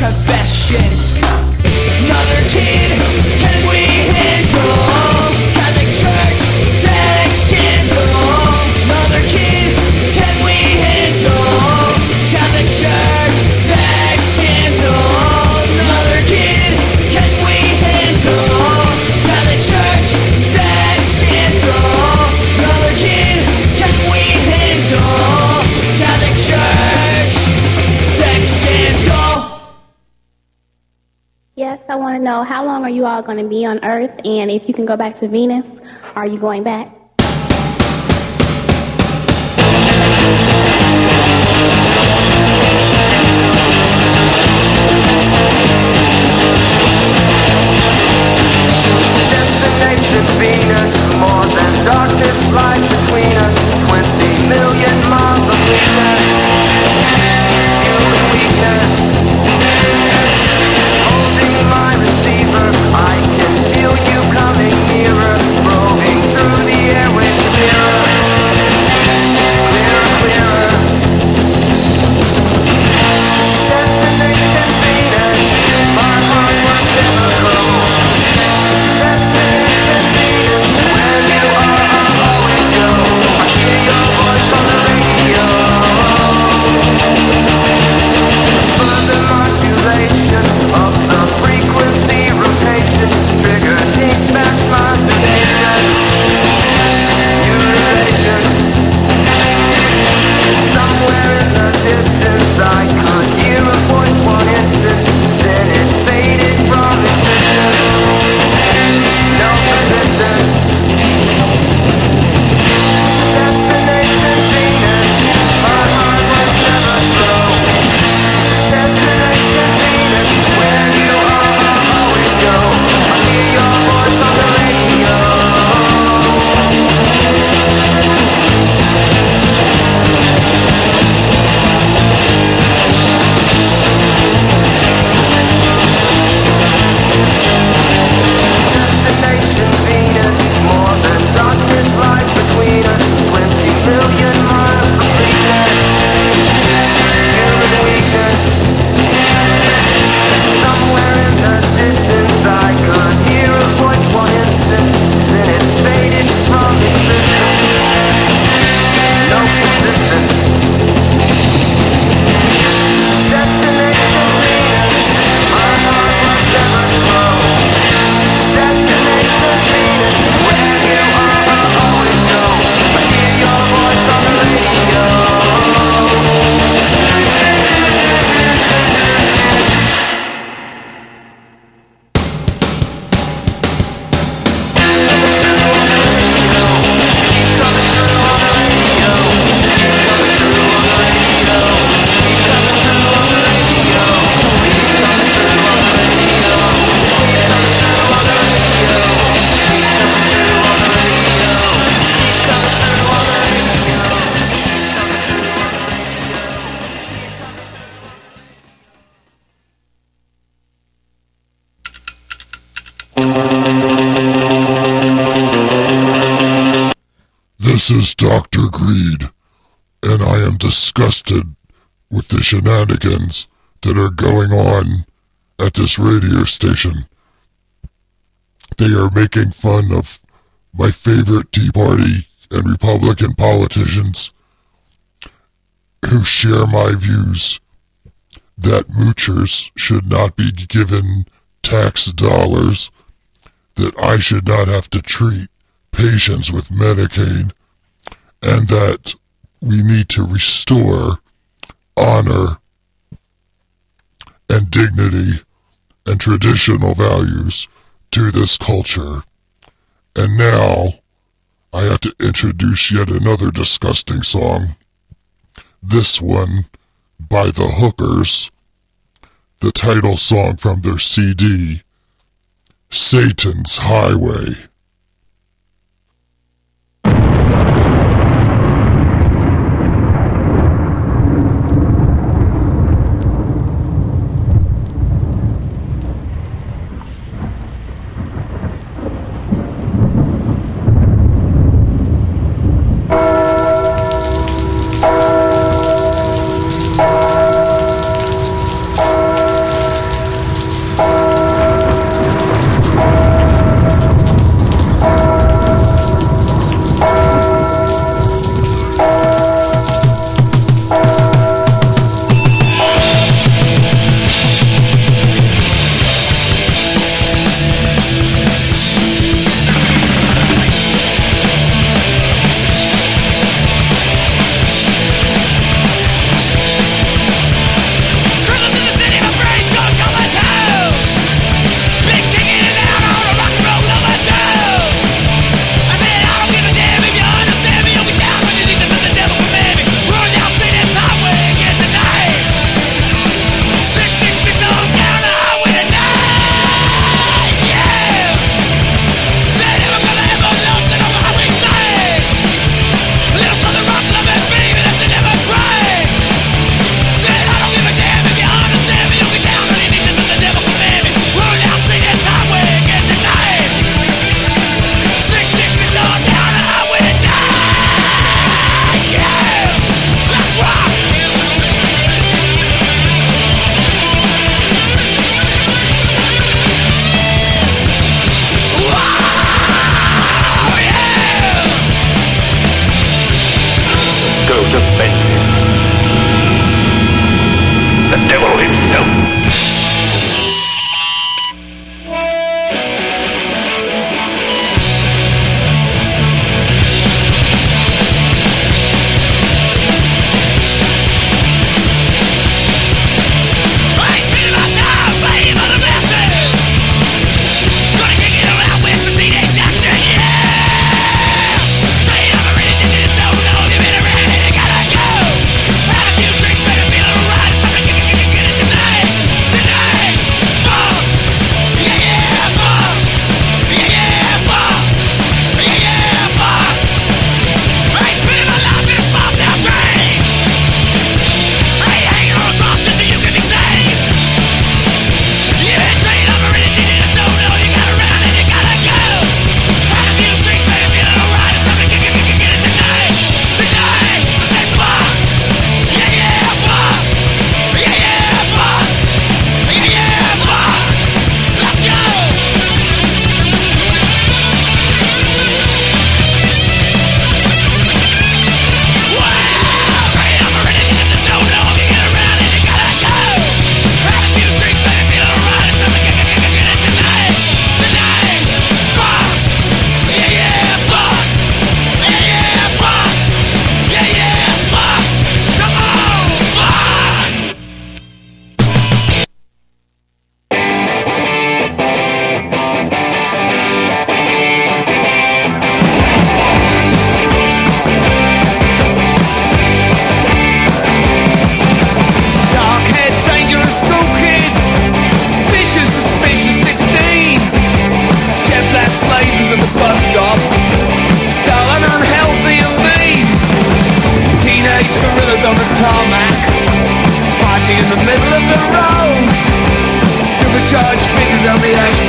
Speaker 3: confessions. Another kid, can we handle? Catholic Church, sex scandal. Another kid, can we handle? Catholic Church, sex scandal. Another kid, can we handle? Catholic Church, sex scandal. Another kid, can we handle? Catholic Church, sex scandal.
Speaker 8: Yes, I want to know how long are you all going to be on Earth, and if you can go back to Venus, are you going back?
Speaker 4: Destination Venus, more than darkness lies between us. Twenty million miles of weakness, human weakness. Holding my receiver, I can feel you coming nearer, probing through the airwaves clearer, clearer, clearer. Destination Venus, my heart was never cold. Destination Venus, where you are, I'll always go. I hear your voice on the radio. Further modulation of the frequency rotation trigger takes back my sedation. Utilization. Somewhere in the distance I could hear a voice one instant, then it faded from existence. No resistance. Destination Venus, my heart was never slow. Destination Venus, where you are, I'll always go. I hear your voice on the radio. Destination Venus, more than darkness lies between us. Twenty million miles of weakness, human weakness. Somewhere in the distance I could hear a voice one instant, then it faded from existence. No consistence. Destination Venus, my heart was never slow. Destination Venus, where you are, I'll always go. I hear your voice on the radio.
Speaker 2: This is Doctor Greed, and I am disgusted with the shenanigans that are going on at this radio station. They are making fun of my favorite Tea Party and Republican politicians who share my views that moochers should not be given tax dollars, that I should not have to treat patients with Medicaid, and that we need to restore honor and dignity and traditional values to this culture. And now I have to introduce yet another disgusting song. This one by the Hookers, the title song from their C D, Satan's Highway.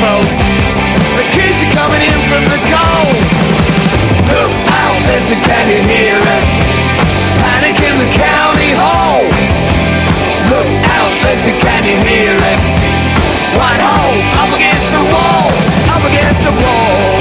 Speaker 9: throat. The kids are coming in from the cold. Look out, listen, can you hear it? Panic in the county hall. Look out, listen, can you hear it? Whitehall, up against the wall, up against the wall.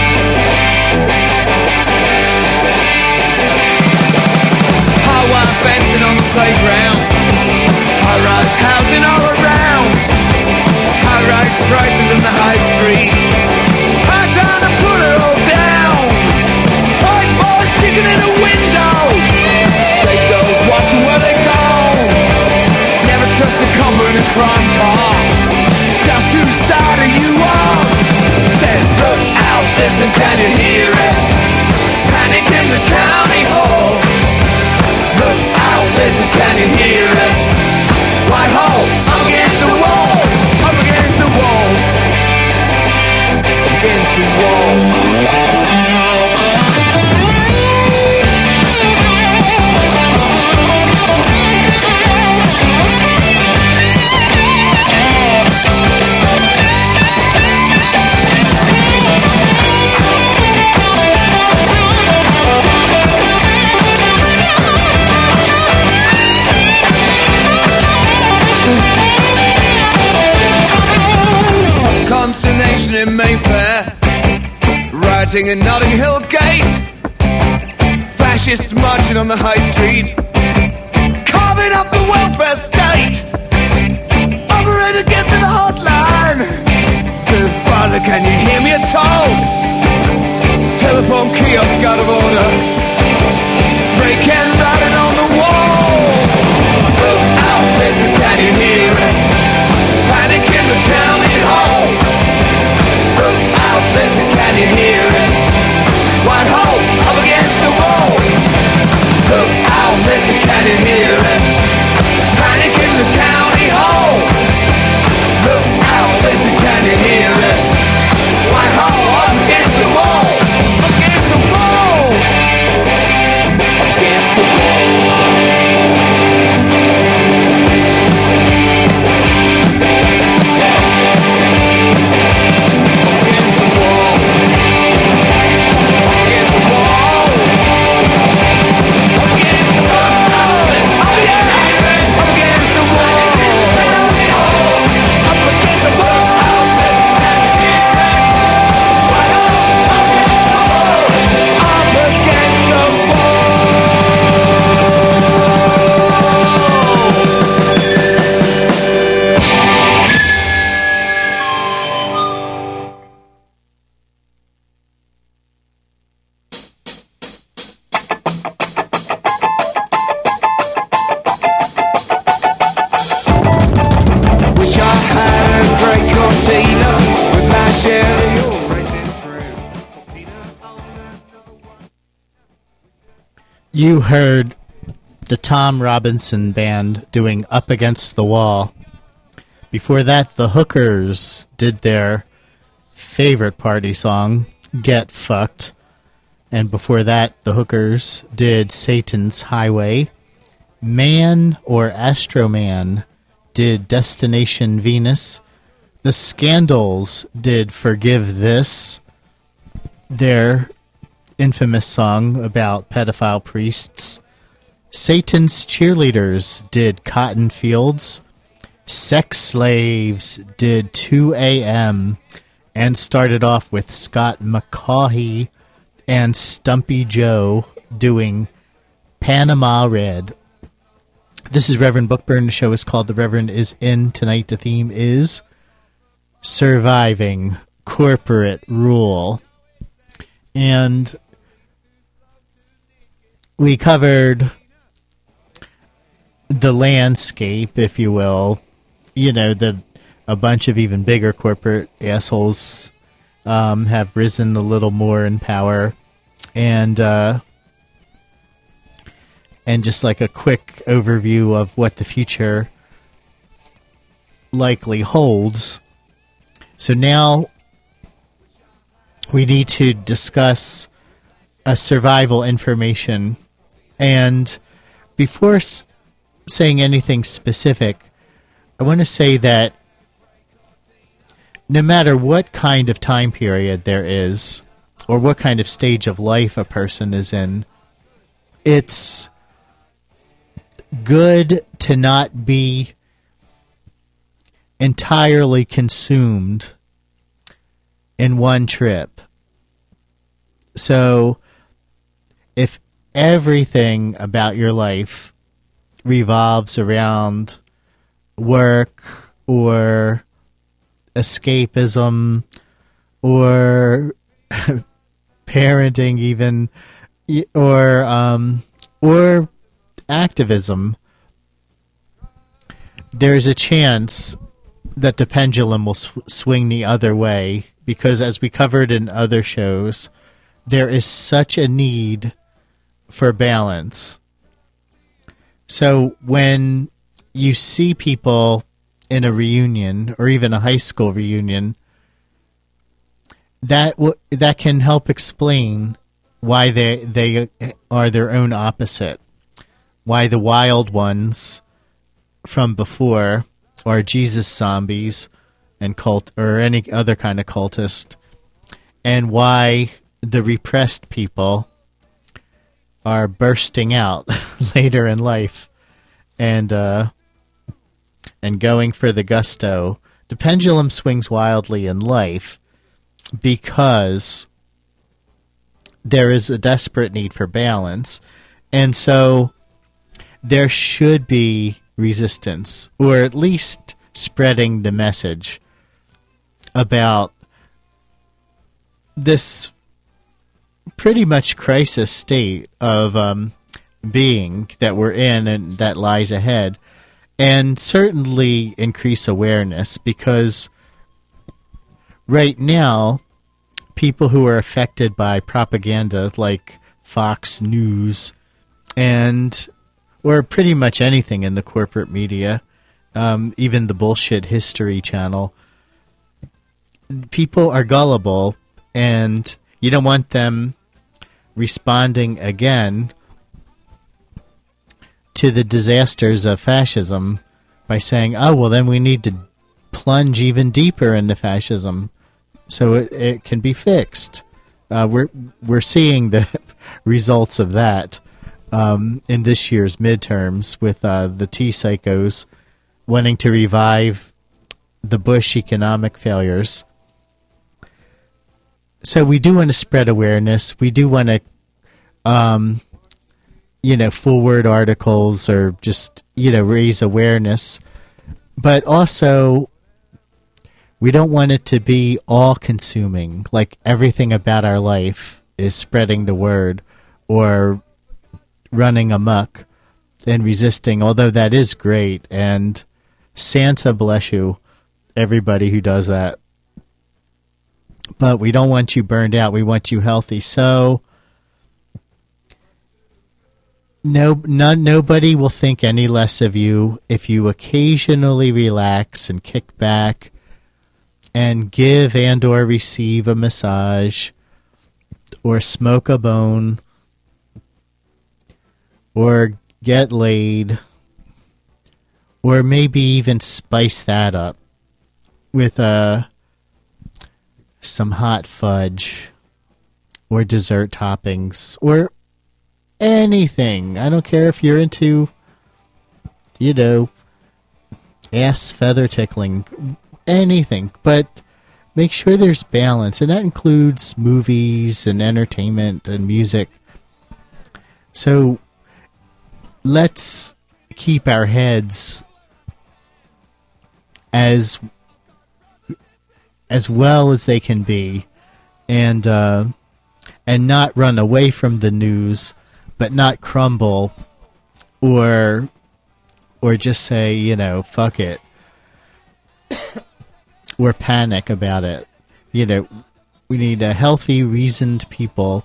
Speaker 9: High-wire fencing on the playground. High-rise housing all around. High-rise prices in the high street. High time to put it all down. Boys, boys kicking in the window. Straight girls watching where they go. Never trust a copper in a crime bar. Just whose side are you on? Said, look out, listen, can you hear it? Panic in the county hall. Look out, listen, can you hear it? Whitehall, up against the wall, up against the wall, up against the wall. Consternation in Mayfair, rioting in Notting Hill Gate, fascists marching on the high street, carving up the welfare state. Operator, get to the hotline. Sir, father, can you hear me at all? Telephone kiosk out of order, spray can riding on the wall. Look out, listen, can you hear it? Panic in the county hall. Look out, listen, can you hear it? Whitehall, up against the wall. Look out, listen, can you hear it? Panic in the county hall. Look out, listen, can you hear it? Whitehall, up against the wall. Up against the wall. Up against the wall.
Speaker 1: You heard the Tom Robinson Band doing Up Against the Wall. Before that, the Hookers did their favorite party song, Get Fucked. And before that, the Hookers did Satan's Highway. Man or Astro Man did Destination Venus. The Scandals did Forgive This, their infamous song about pedophile priests. Satan's Cheerleaders did Cotton Fields. Sex Slaves did two a.m. and started off with Scott McCaughey and Stumpy Joe doing Panama Red. This is Reverend Bookburn. The show is called The Reverend Is In. Tonight the theme is Surviving Corporate Rule. And we covered the landscape, if you will. You know, that a bunch of even bigger corporate assholes um, have risen a little more in power. And, uh, and just like a quick overview of what the future likely holds. So now we need to discuss a survival information. And before s- saying anything specific, I want to say that no matter what kind of time period there is, or what kind of stage of life a person is in, it's good to not be entirely consumed in one trip. So, if everything about your life revolves around work or escapism or parenting even, or um, or activism, there's a chance that the pendulum will sw- swing the other way, because as we covered in other shows, there is such a need for balance. So when you see people in a reunion, or even a high school reunion, that w- that can help explain why they they are their own opposite. Why the wild ones from before are Jesus zombies and cult, or any other kind of cultist, and why the repressed people are bursting out later in life and uh, and going for the gusto. The pendulum swings wildly in life because there is a desperate need for balance, and so there should be resistance, or at least spreading the message about this pretty much crisis state of um, being that we're in and that lies ahead, and certainly increase awareness, because right now people who are affected by propaganda like Fox News and or pretty much anything in the corporate media, um, even the bullshit History Channel, people are gullible, and you don't want them responding again to the disasters of fascism by saying, oh, well, then we need to plunge even deeper into fascism so it, it can be fixed. Uh, we're we're seeing the results of that um, in this year's midterms with uh, the T-psychos wanting to revive the Bush economic failures. So we do want to spread awareness. We do want to, um, you know, forward articles or just, you know, raise awareness. But also, we don't want it to be all-consuming, like everything about our life is spreading the word or running amok and resisting, although that is great, and Santa bless you, everybody who does that. But we don't want you burned out. We want you healthy. So no, none, nobody will think any less of you if you occasionally relax and kick back and give and or receive a massage or smoke a bone or get laid, or maybe even spice that up with a some hot fudge or dessert toppings or anything. I don't care if you're into, you know, ass feather tickling, anything, but make sure there's balance, and that includes movies and entertainment and music. So let's keep our heads as as well as they can be, and uh, and not run away from the news, but not crumble or or just say, you know, fuck it, or panic about it. You know, we need a healthy, reasoned people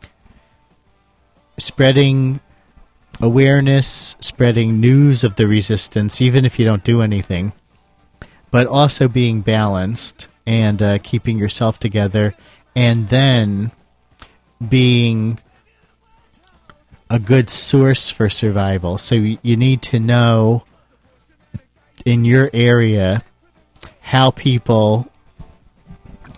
Speaker 1: spreading awareness, spreading news of the resistance, even if you don't do anything, but also being balanced and uh, keeping yourself together, and then being a good source for survival. So you need to know in your area how people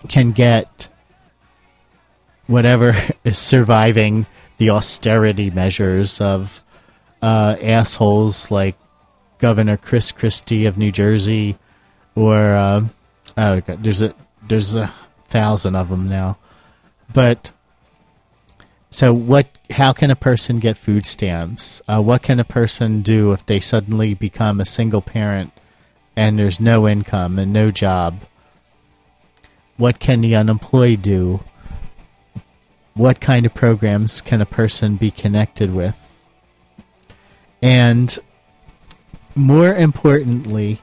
Speaker 1: can get whatever is surviving the austerity measures of uh, assholes like Governor Chris Christie of New Jersey, or uh, oh God, there's a there's a thousand of them now. But so what? How can a person get food stamps? Uh, what can a person do if they suddenly become a single parent and there's no income and no job? What can the unemployed do? What kind of programs can a person be connected with? And more importantly,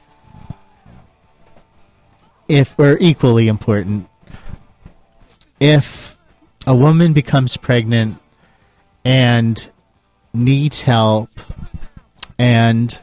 Speaker 1: if, or equally important, if a woman becomes pregnant and needs help, and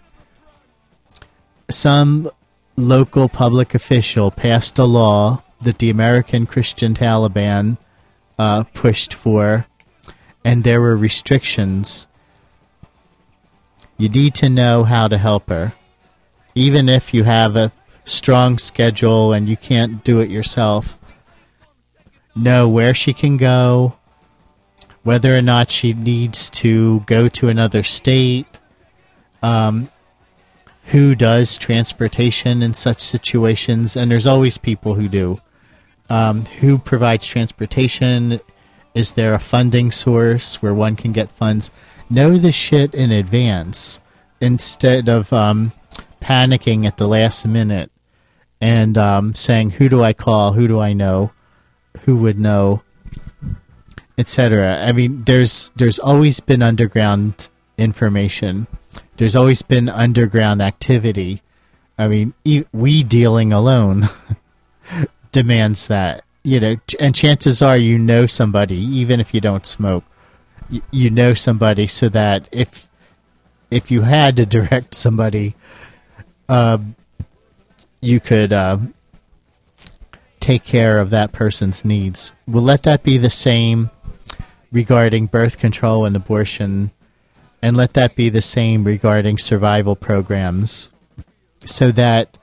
Speaker 1: some local public official passed a law that the American Christian Taliban uh, pushed for, and there were restrictions, you need to know how to help her. Even if you have a strong schedule and you can't do it yourself, know where she can go, whether or not she needs to go to another state, um, who does transportation in such situations, and there's always people who do. Um, who provides transportation? Is there a funding source where one can get funds? Know the shit in advance instead of um, panicking at the last minute and um, saying, who do I call? Who do I know? Who would know? Etc. I mean, there's there's always been underground information. There's always been underground activity. I mean, e- we dealing alone demands that, you know, and chances are you know somebody, even if you don't smoke, y- you know somebody, so that if if you had to direct somebody, uh, you could uh, take care of that person's needs. We'll let that be the same regarding birth control and abortion, and let that be the same regarding survival programs, so that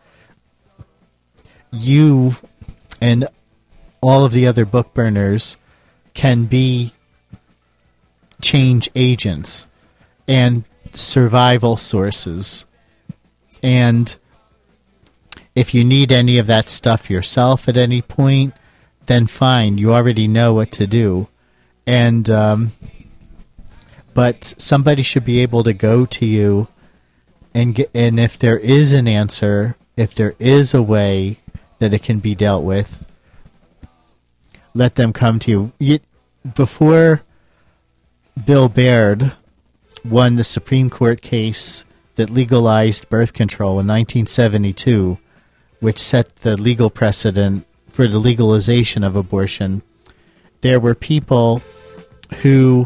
Speaker 1: you and all of the other book burners can be change agents and survival sources. And if you need any of that stuff yourself at any point, then fine, you already know what to do. And um, but somebody should be able to go to you and get, and if there is an answer, if there is a way that it can be dealt with, let them come to you. you before Bill Baird won the Supreme Court case that legalized birth control in nineteen seventy-two, which set the legal precedent for the legalization of abortion, there were people who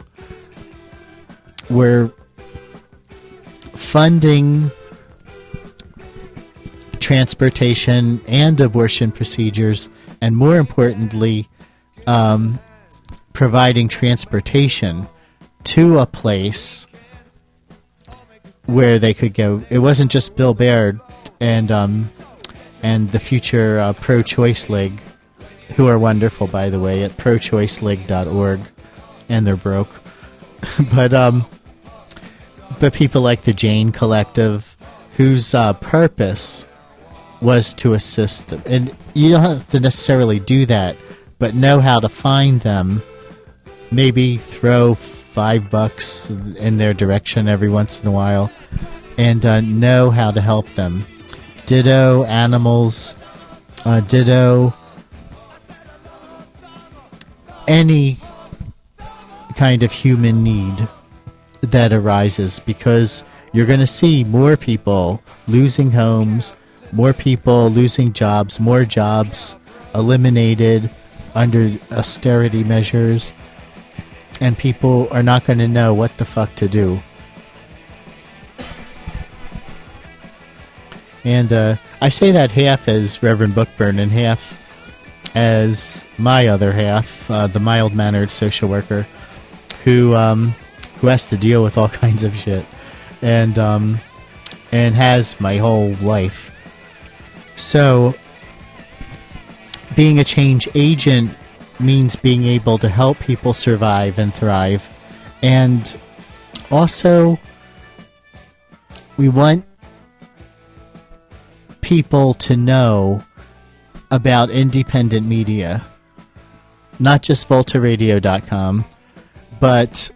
Speaker 1: were funding transportation and abortion procedures, and more importantly, um, providing transportation to a place where they could go. It wasn't just Bill Baird and um, and the future uh, Pro-Choice League, who are wonderful, by the way, at pro choice league dot org, and they're broke. but um, but people like the Jane Collective, whose uh, purpose was to assist them. And you don't have to necessarily do that, but know how to find them. Maybe throw five bucks in their direction every once in a while, and uh, know how to help them. Ditto animals, uh, ditto any kind of human need that arises, because you're going to see more people losing homes, more people losing jobs, more jobs eliminated under austerity measures, and people are not going to know what the fuck to do. And uh, I say that half as Reverend Bookburn and half as my other half, uh, the mild-mannered social worker, who um, who has to deal with all kinds of shit, and um, and has my whole life. So being a change agent means being able to help people survive and thrive. And also, we want people to know about independent media. Not just Volta Radio dot com, but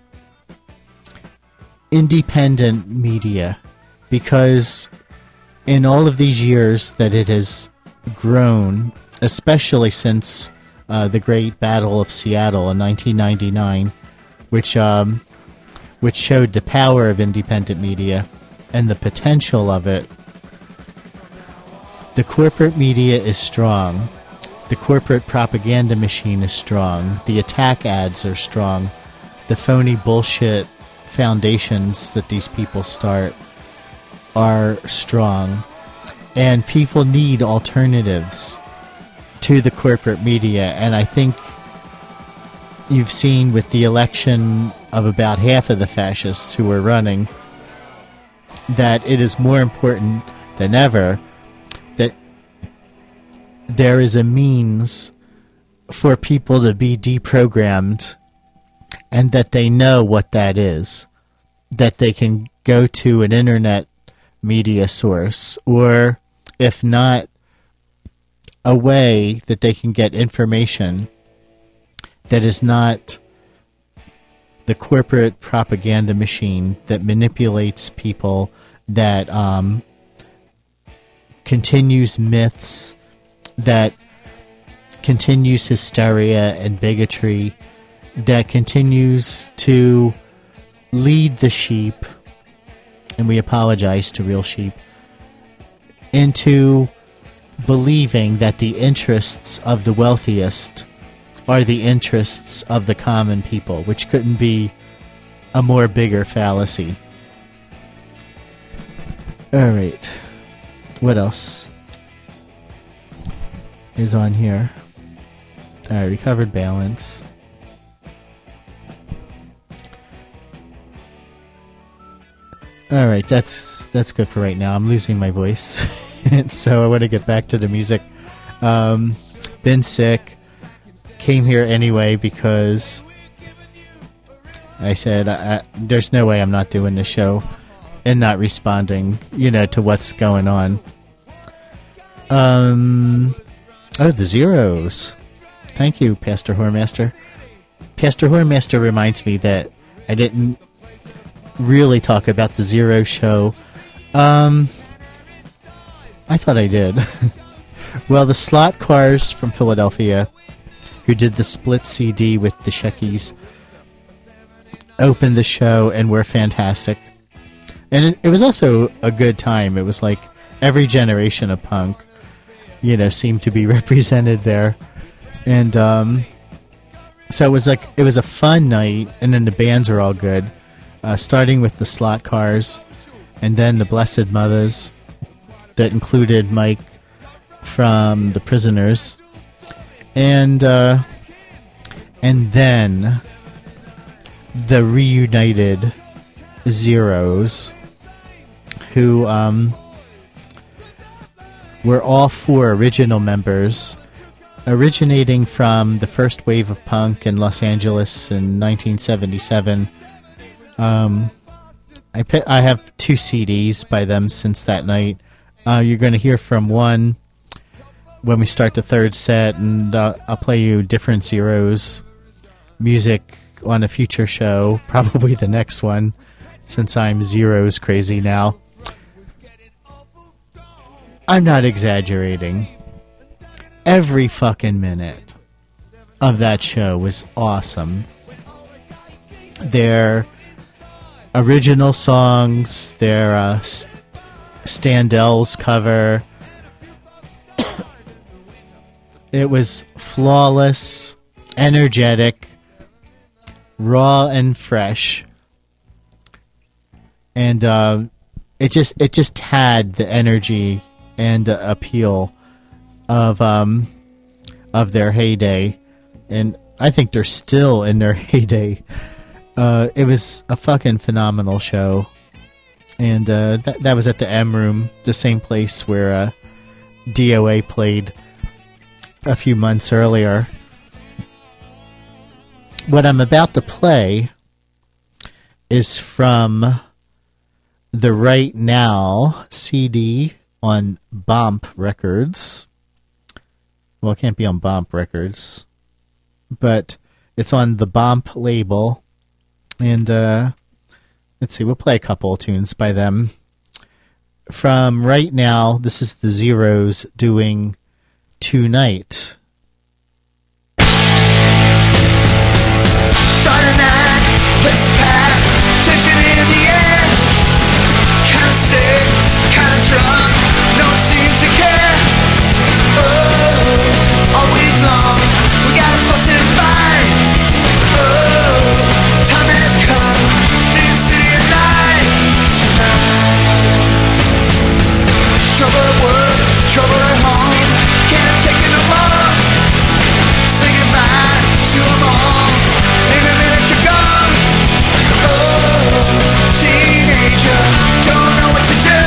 Speaker 1: independent media. Because in all of these years that it has grown, especially since uh, the Great Battle of Seattle in nineteen ninety-nine, which um, which showed the power of independent media and the potential of it, the corporate media is strong. The corporate propaganda machine is strong. The attack ads are strong. The phony bullshit foundations that these people start are strong. And people need alternatives to the corporate media. And I think you've seen with the election of about half of the fascists who are running that it is more important than ever that there is a means for people to be deprogrammed, and that they know what that is. That they can go to an internet media source, or if not, a way that they can get information that is not the corporate propaganda machine that manipulates people, that um, continues myths, that continues hysteria and bigotry, that continues to lead the sheep, and we apologize to real sheep, into believing that the interests of the wealthiest are the interests of the common people, which couldn't be a more bigger fallacy. Alright. What else is on here? Alright, recovered balance. Alright, that's that's good for right now. I'm losing my voice. So I want to get back to the music. Um, been sick. Came here anyway because I said I, I, there's no way I'm not doing the show and not responding, you know, to what's going on. Um, oh, the zeros. Thank you, Pastor Whoremaster. Pastor Whoremaster reminds me that I didn't really talk about the Zero show. Um, I thought I did. Well, the Slot Cars from Philadelphia, who did the split C D with the Sheckies, opened the show and were fantastic. And it, it was also a good time. It was like every generation of punk, you know, seemed to be represented there. And um, so it was like, it was a fun night, and then the bands were all good. Uh, starting with the Slot Cars, and then the Blessed Mothers, that included Mike from The Prisoners, and uh, and then the reunited Zeros, who um, were all four original members, originating from the first wave of punk in Los Angeles in nineteen seventy-seven. Um, I put, I have two C Ds by them since that night. Uh, you're going to hear from one when we start the third set, and uh, I'll play you different Zeros music on a future show, probably the next one, since I'm Zeros crazy now. I'm not exaggerating. Every fucking minute of that show was awesome. Their original songs, their uh, Standell's cover, it was flawless, energetic, raw and fresh, and uh, it just it just had the energy and uh, appeal of um of their heyday, and I think they're still in their heyday. Uh, it was a fucking phenomenal show, and uh, that that was at the M Room, the same place where uh, D O A played a few months earlier. What I'm about to play is from the Right Now C D on Bomp Records. Well, it can't be on Bomp Records, but it's on the Bomp label. And uh, let's see, we'll play a couple of tunes by them. From Right Now, this is the Zeros doing Tonight.
Speaker 9: Friday night, this pack, tension in the air. Kinda sick, kinda drunk, no one seems to care. Oh, all week long, we gotta fuss and fight. Oh, time has come, to the city of lights tonight. Trouble at work, trouble at home, can't take it no more. Say goodbye to them all. In a minute you're gone. Oh, teenager, don't know what to do.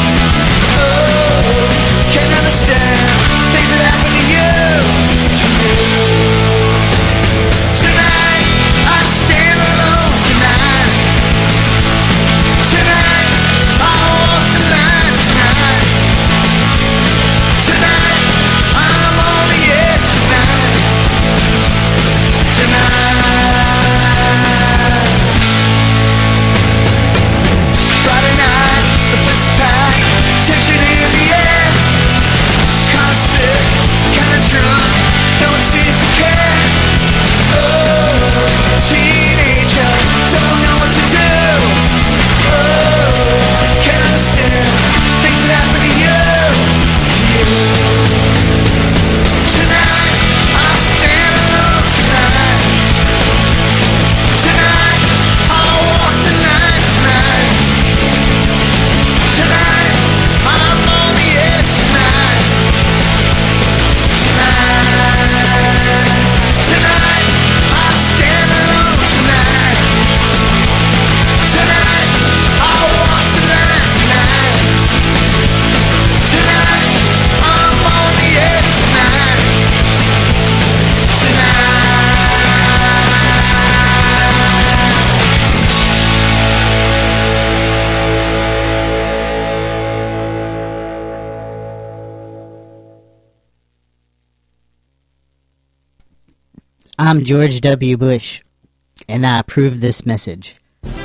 Speaker 9: Oh, can't understand things that happen to you. To you. Tonight, I'm staying alone tonight. Tonight, I'll walk the line tonight. Tonight, I'm on the edge tonight. Tonight, Friday night, the place is packed, tension in the air. Kinda sick, kinda drunk, no one seems to care. Oh, teenager, don't know what to do. Oh, can't understand things that happen to you, to you. Tonight, I'm standing alone tonight. Tonight, I'll walk the line tonight. Tonight, I'm on the edge tonight. Tonight, tonight, I'm standing alone tonight. Tonight, I'll walk the line tonight. Tonight, I'm on the edge tonight. Tonight.
Speaker 10: I'm George W. Bush, and I approve this message.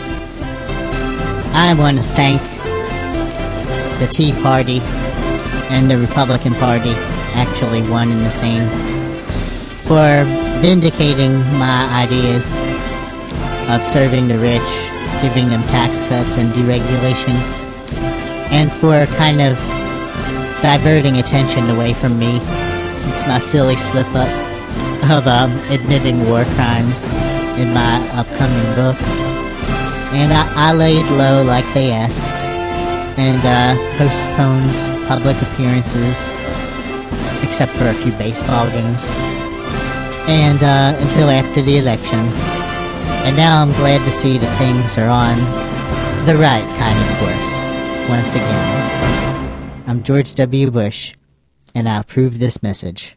Speaker 10: I want to thank the Tea Party and the Republican Party, actually one and the same, for vindicating my ideas of serving the rich, giving them tax cuts and deregulation, and for kind of diverting attention away from me since my silly slip-up of um, admitting war crimes in my upcoming book. And I, I laid low like they asked, and uh, postponed public appearances, except for a few baseball games, and uh, until after the election. And now I'm glad to see that things are on the right kind of course once again. I'm George W. Bush, and I approve this message.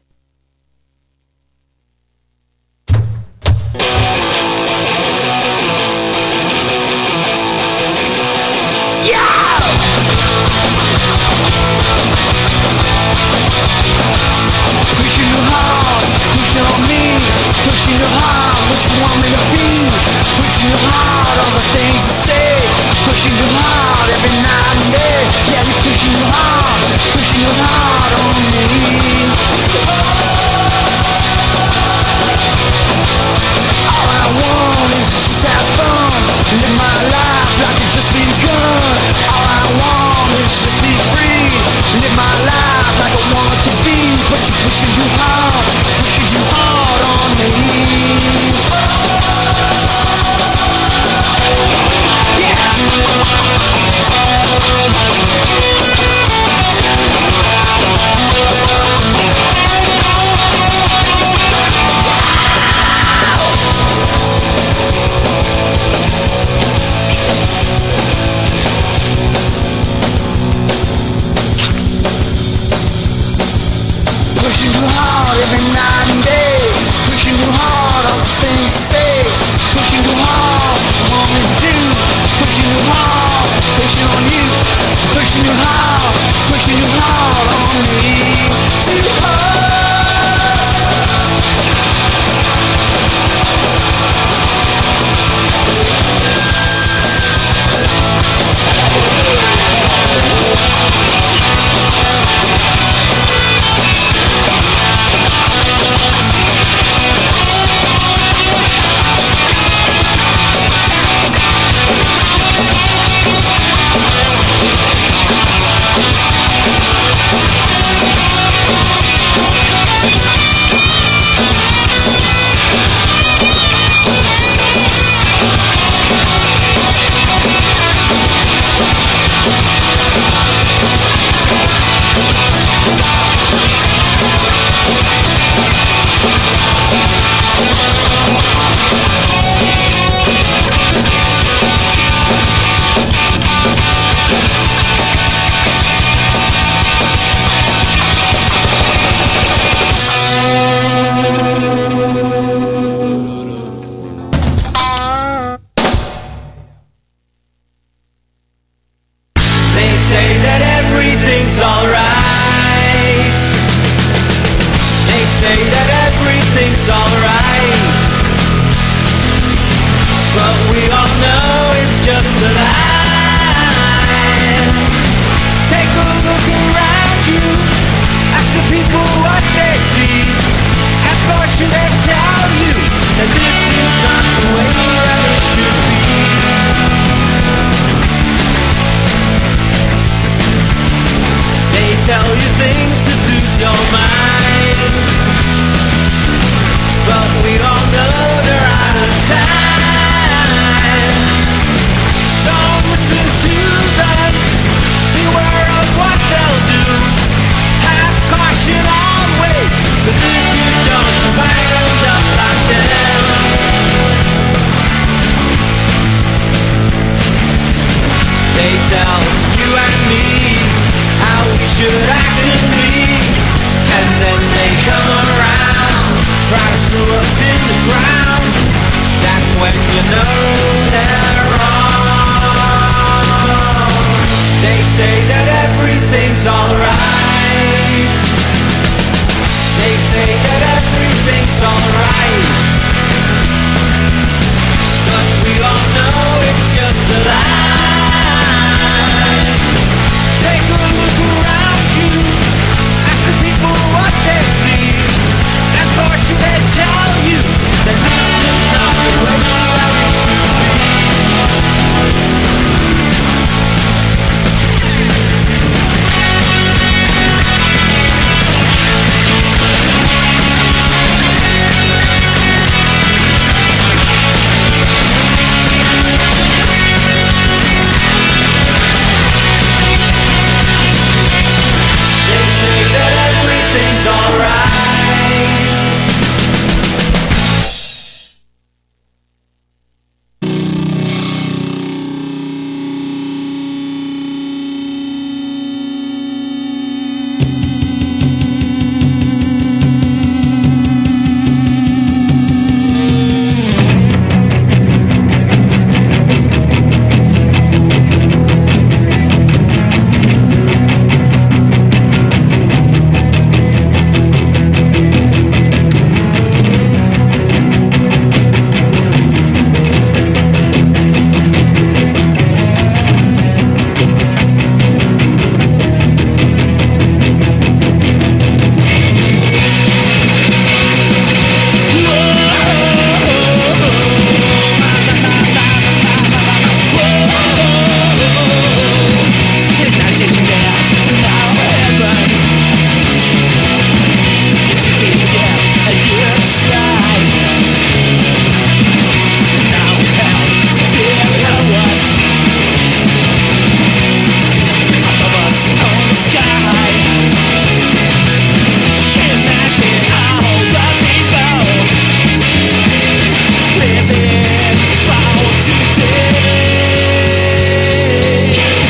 Speaker 9: Pushing you hard, pushing on me, pushing you hard, what you want me to be. Pushing you hard, all the things you say, pushing you hard every night and day. Yeah, you're pushing you hard, pushing you hard on me. All I want is just have fun, live my life like it just begun. All I want is just be free, live my life like I want it to be. But you're pushing too hard, pushing too hard on me. pushing too hard every night and day, pushing too hard all the things to say, pushing too hard what we do, pushing too hard, pushing on you, pushing too hard, pushing too hard on me, too hard.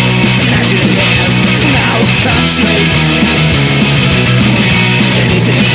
Speaker 3: Is it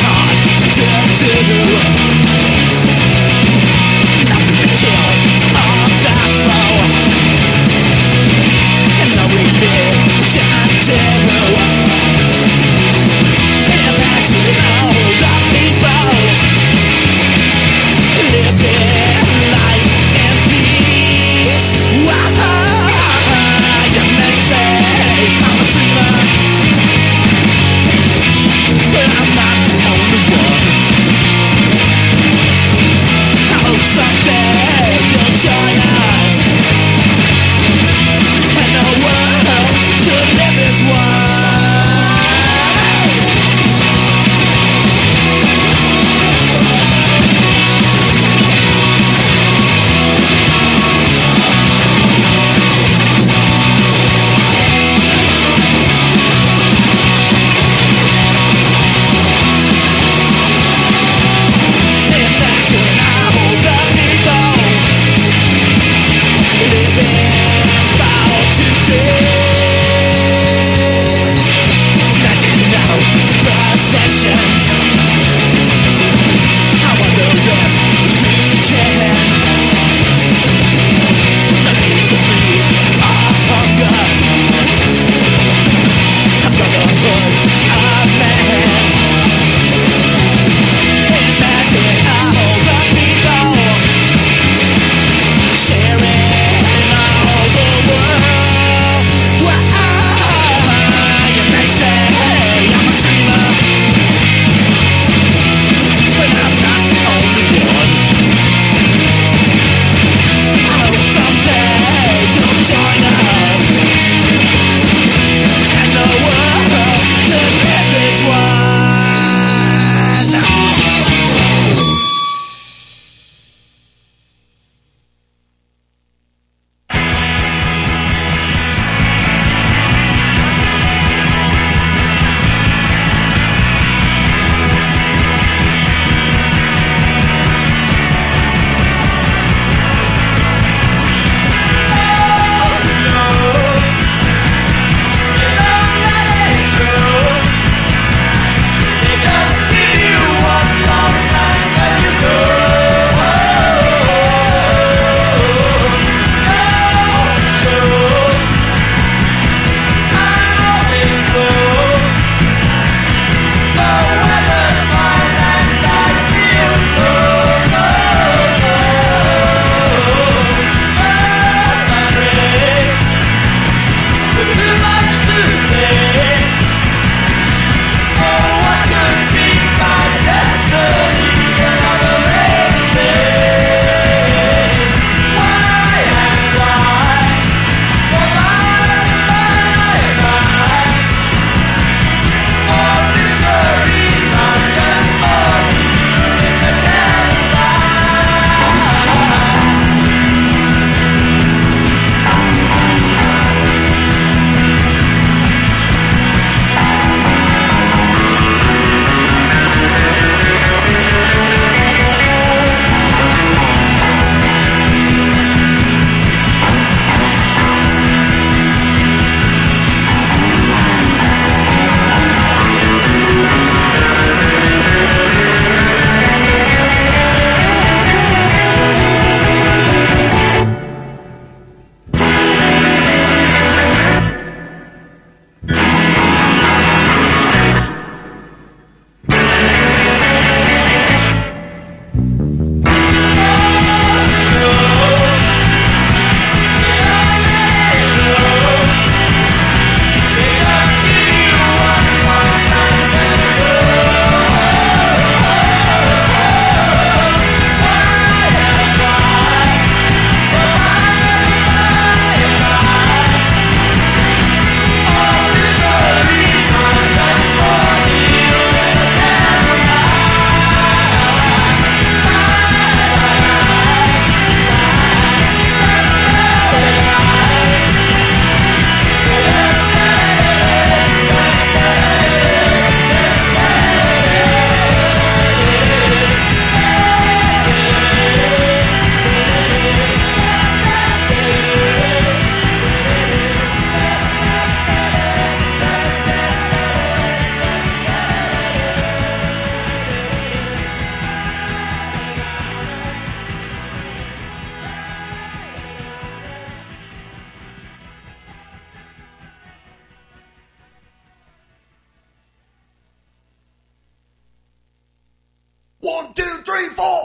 Speaker 9: One, two, three, four.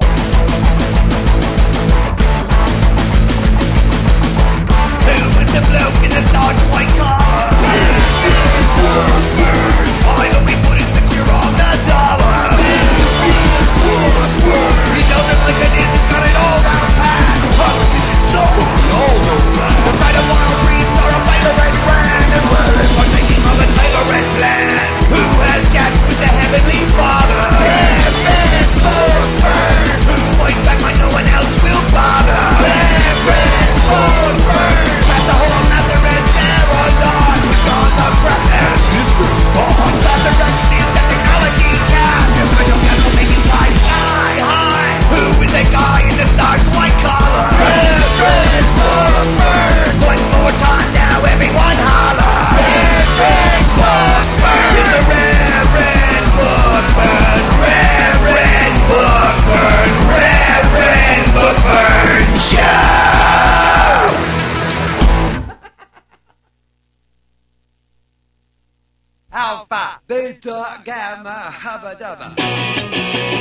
Speaker 9: Who was the bloke in the starch white collar? I don't be putting picture on the dollar. He knows it like an he's got it all down pat. Politician soul, we all know that. The fight of wild beasts are a favorite brand, as well as partaking of a favorite plan. Who has chats with the heavenly Father? Reverend Burn. Who fight back when no one else will bother? Reverend Burn. Pass the whole Nazareth Marathon with John the Baptist. Mister Scott. Father Rex is the technology cat. The special guest will make it fly sky high. Who is that guy in the starched white collar? Reverend Burn. One more time now, everyone holler. Reverend Burn. It's a Reverend Burn. Reverend Burn. Reverend Burn Show. Alpha, Beta, Gamma, Hubba Dubba.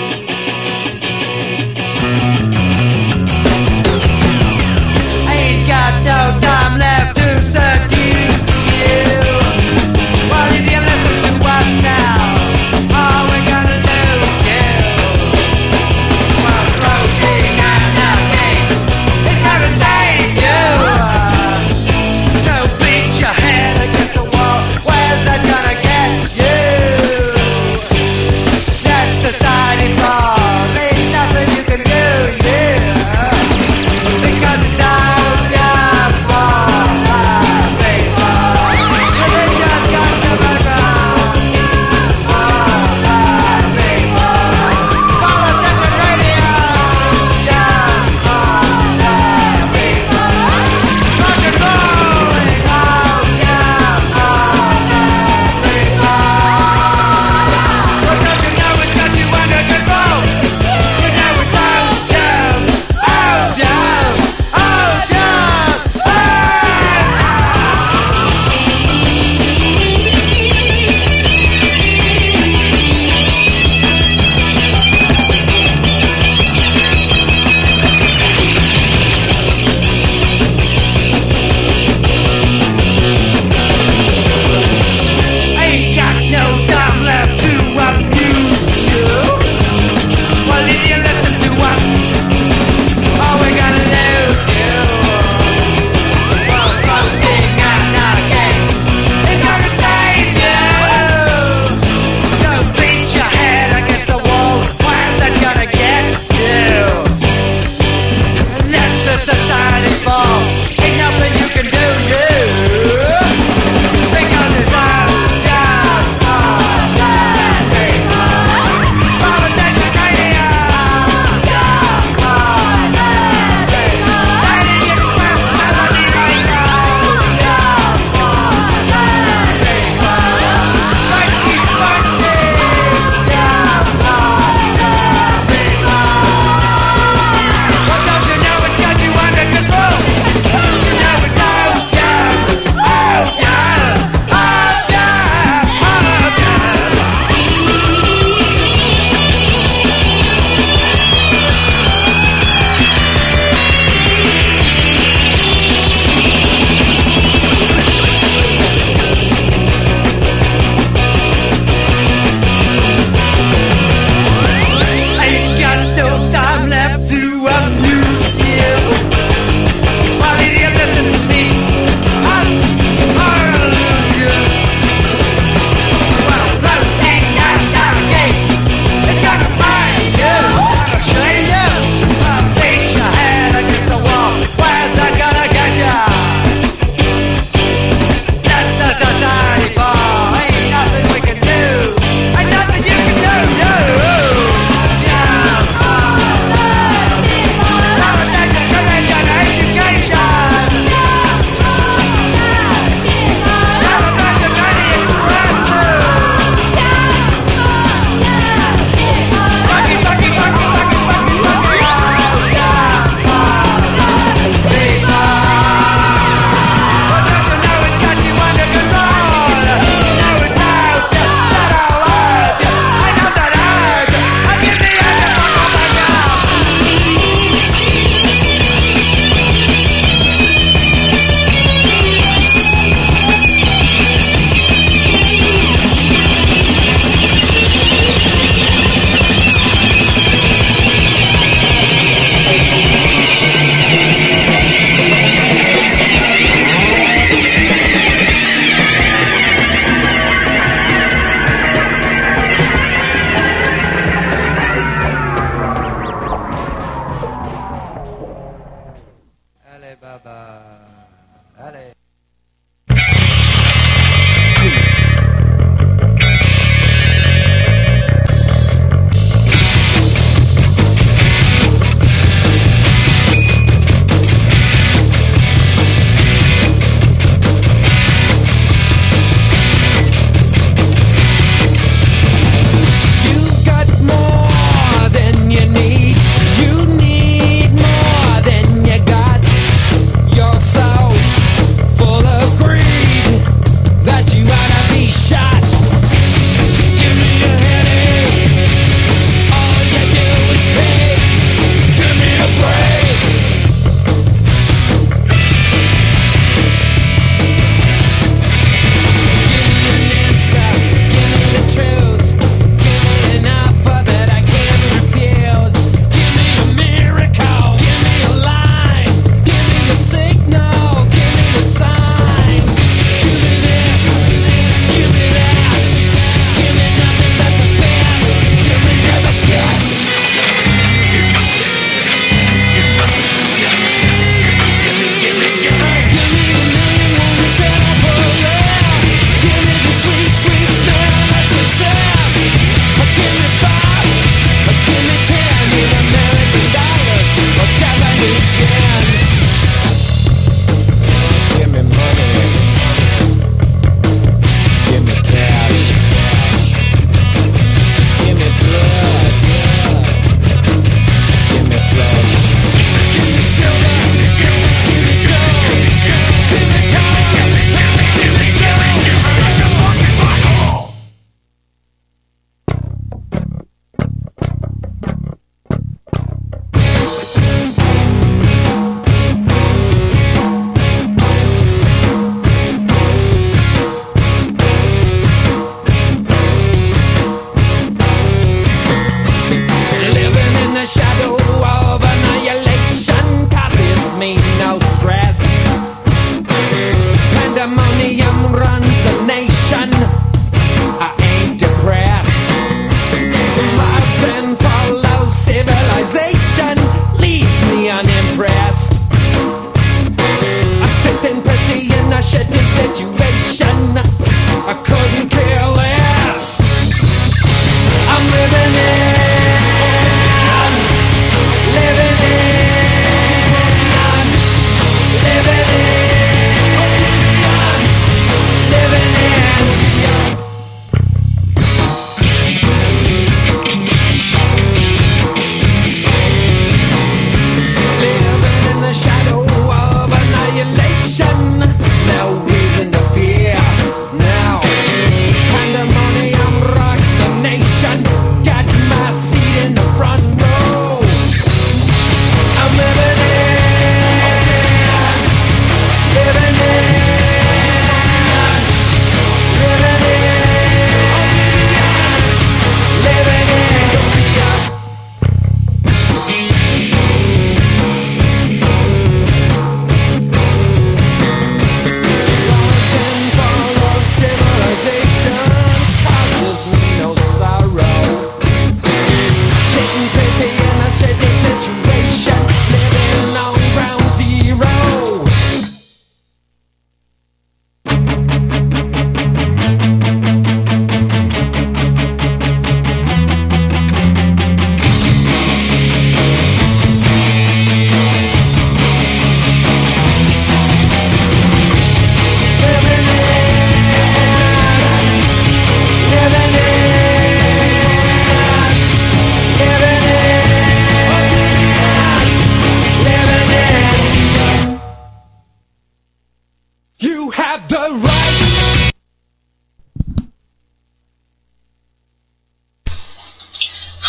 Speaker 9: Ain't got no time left to seduce you. Well, if you listen to us now, oh, we're gonna lose you. Well, protein and nothing is gonna save you. So beat your head against the wall. Where's that gonna get you? That's society for. Ain't nothing you can do, yeah. Because it's out your fault.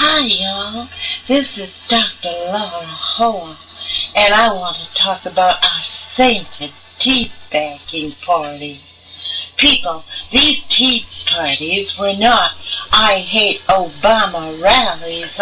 Speaker 11: Hi, y'all. This is Doctor Laura Hoa, and I want to talk about our sainted tea bagging party. People, these tea parties were not I hate Obama rallies.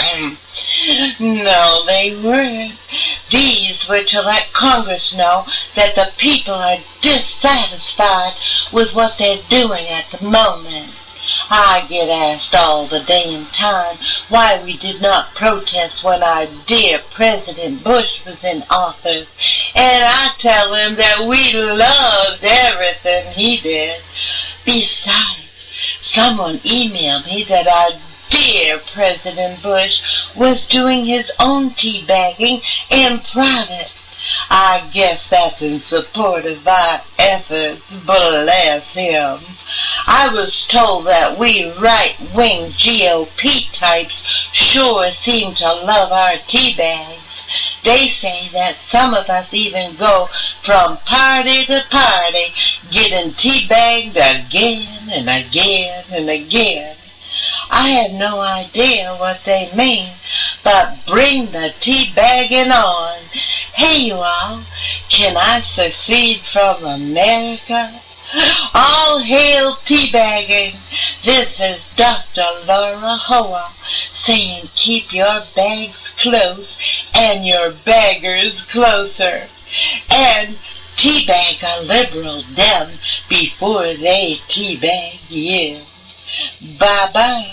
Speaker 11: No, they weren't. These were to let Congress know that the people are dissatisfied with what they're doing at the moment. I get asked all the damn time why we did not protest when our dear President Bush was in office, and I tell him that we loved everything he did. Besides, someone emailed me that our dear President Bush was doing his own teabagging in private. I guess that's in support of our efforts, bless him. I was told that we right-wing G O P types sure seem to love our tea bags. They say that some of us even go from party to party, getting tea bagged again and again and again. I have no idea what they mean, but bring the tea bagging on. Hey, you all, can I secede from America? All hail teabagging. This is Doctor Laura Hoa saying keep your bags close and your baggers closer. And teabag a liberal them before they teabag you. Bye-bye.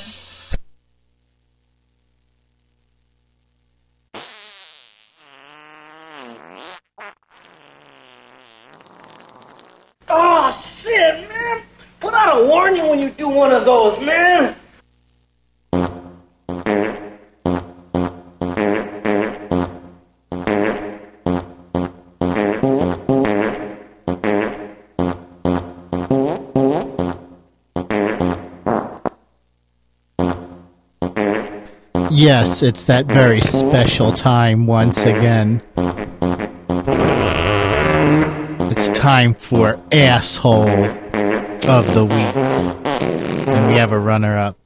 Speaker 12: Oh, shit, man. Put out a warning when you do one of those, man.
Speaker 1: Yes, it's that very special time once again. It's time for Asshole of the Week. And we have a runner-up.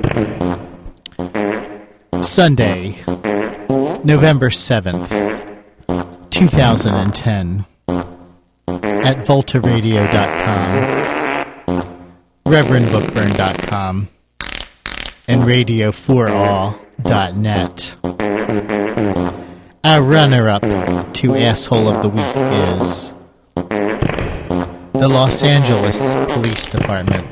Speaker 1: Sunday, November seventh, twenty ten, at volta radio dot com, reverend bookburn dot com, and radio for all dot net. Our runner-up to Asshole of the Week is the Los Angeles Police Department.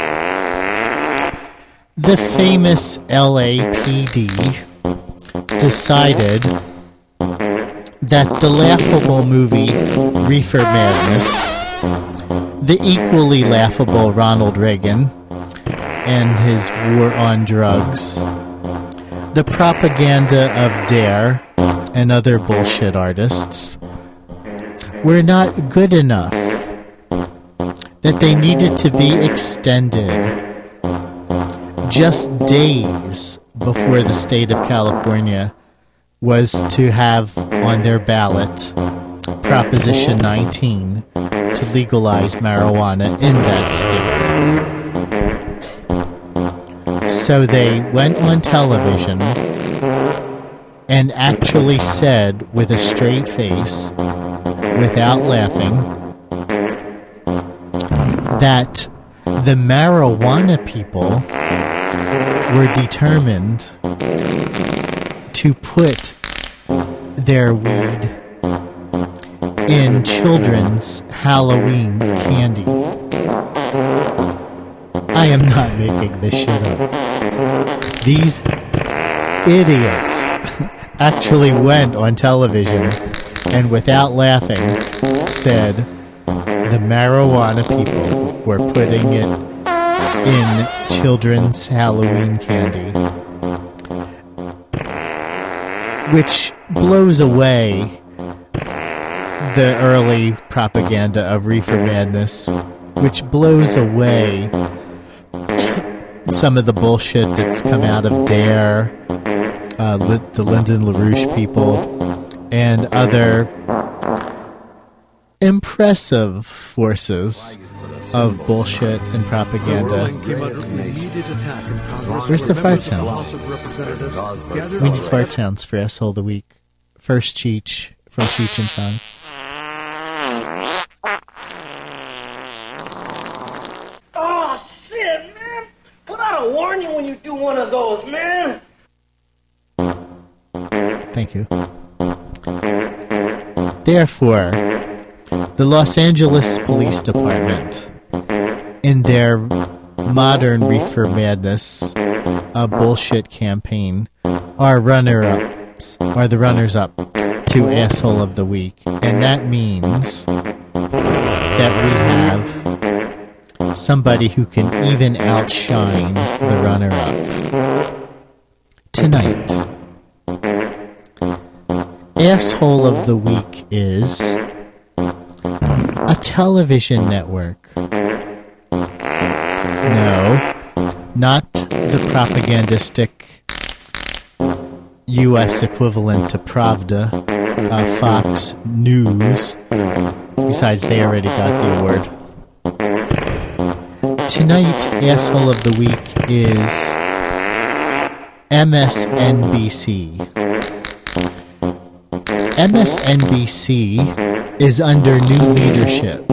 Speaker 1: The famous L A P D decided that the laughable movie Reefer Madness, the equally laughable Ronald Reagan and his war on drugs, the propaganda of Dare and other bullshit artists were not good enough, that they needed to be extended just days before the state of California was to have on their ballot Proposition nineteen to legalize marijuana in that state. So they went on television and actually said with a straight face, without laughing, that the marijuana people were determined to put their weed in children's Halloween candy. I am not making this shit up. These idiots actually went on television and without laughing said the marijuana people were putting it in children's Halloween candy, which blows away the early propaganda of Reefer Madness, which blows away some of the bullshit that's come out of Dare, uh, the Lyndon LaRouche people, and other impressive forces of bullshit and propaganda. Where's the fart sounds? We need fart sounds for Asshole of the Week. First Cheech from Cheech and Chong.
Speaker 12: Oh, shit, man. Put out a warning when you do one of those, man.
Speaker 1: Thank you. Therefore, the Los Angeles Police Department, in their modern reefer madness uh, bullshit campaign, are runner-ups, are the runners-up to Asshole of the Week. And that means that we have somebody who can even outshine the runner-up. Tonight, Asshole of the Week is a television network. No, not the propagandistic U S equivalent to Pravda, uh, Fox News. Besides, they already got the award. Tonight, Asshole of the Week is M S N B C. M S N B C is under new leadership.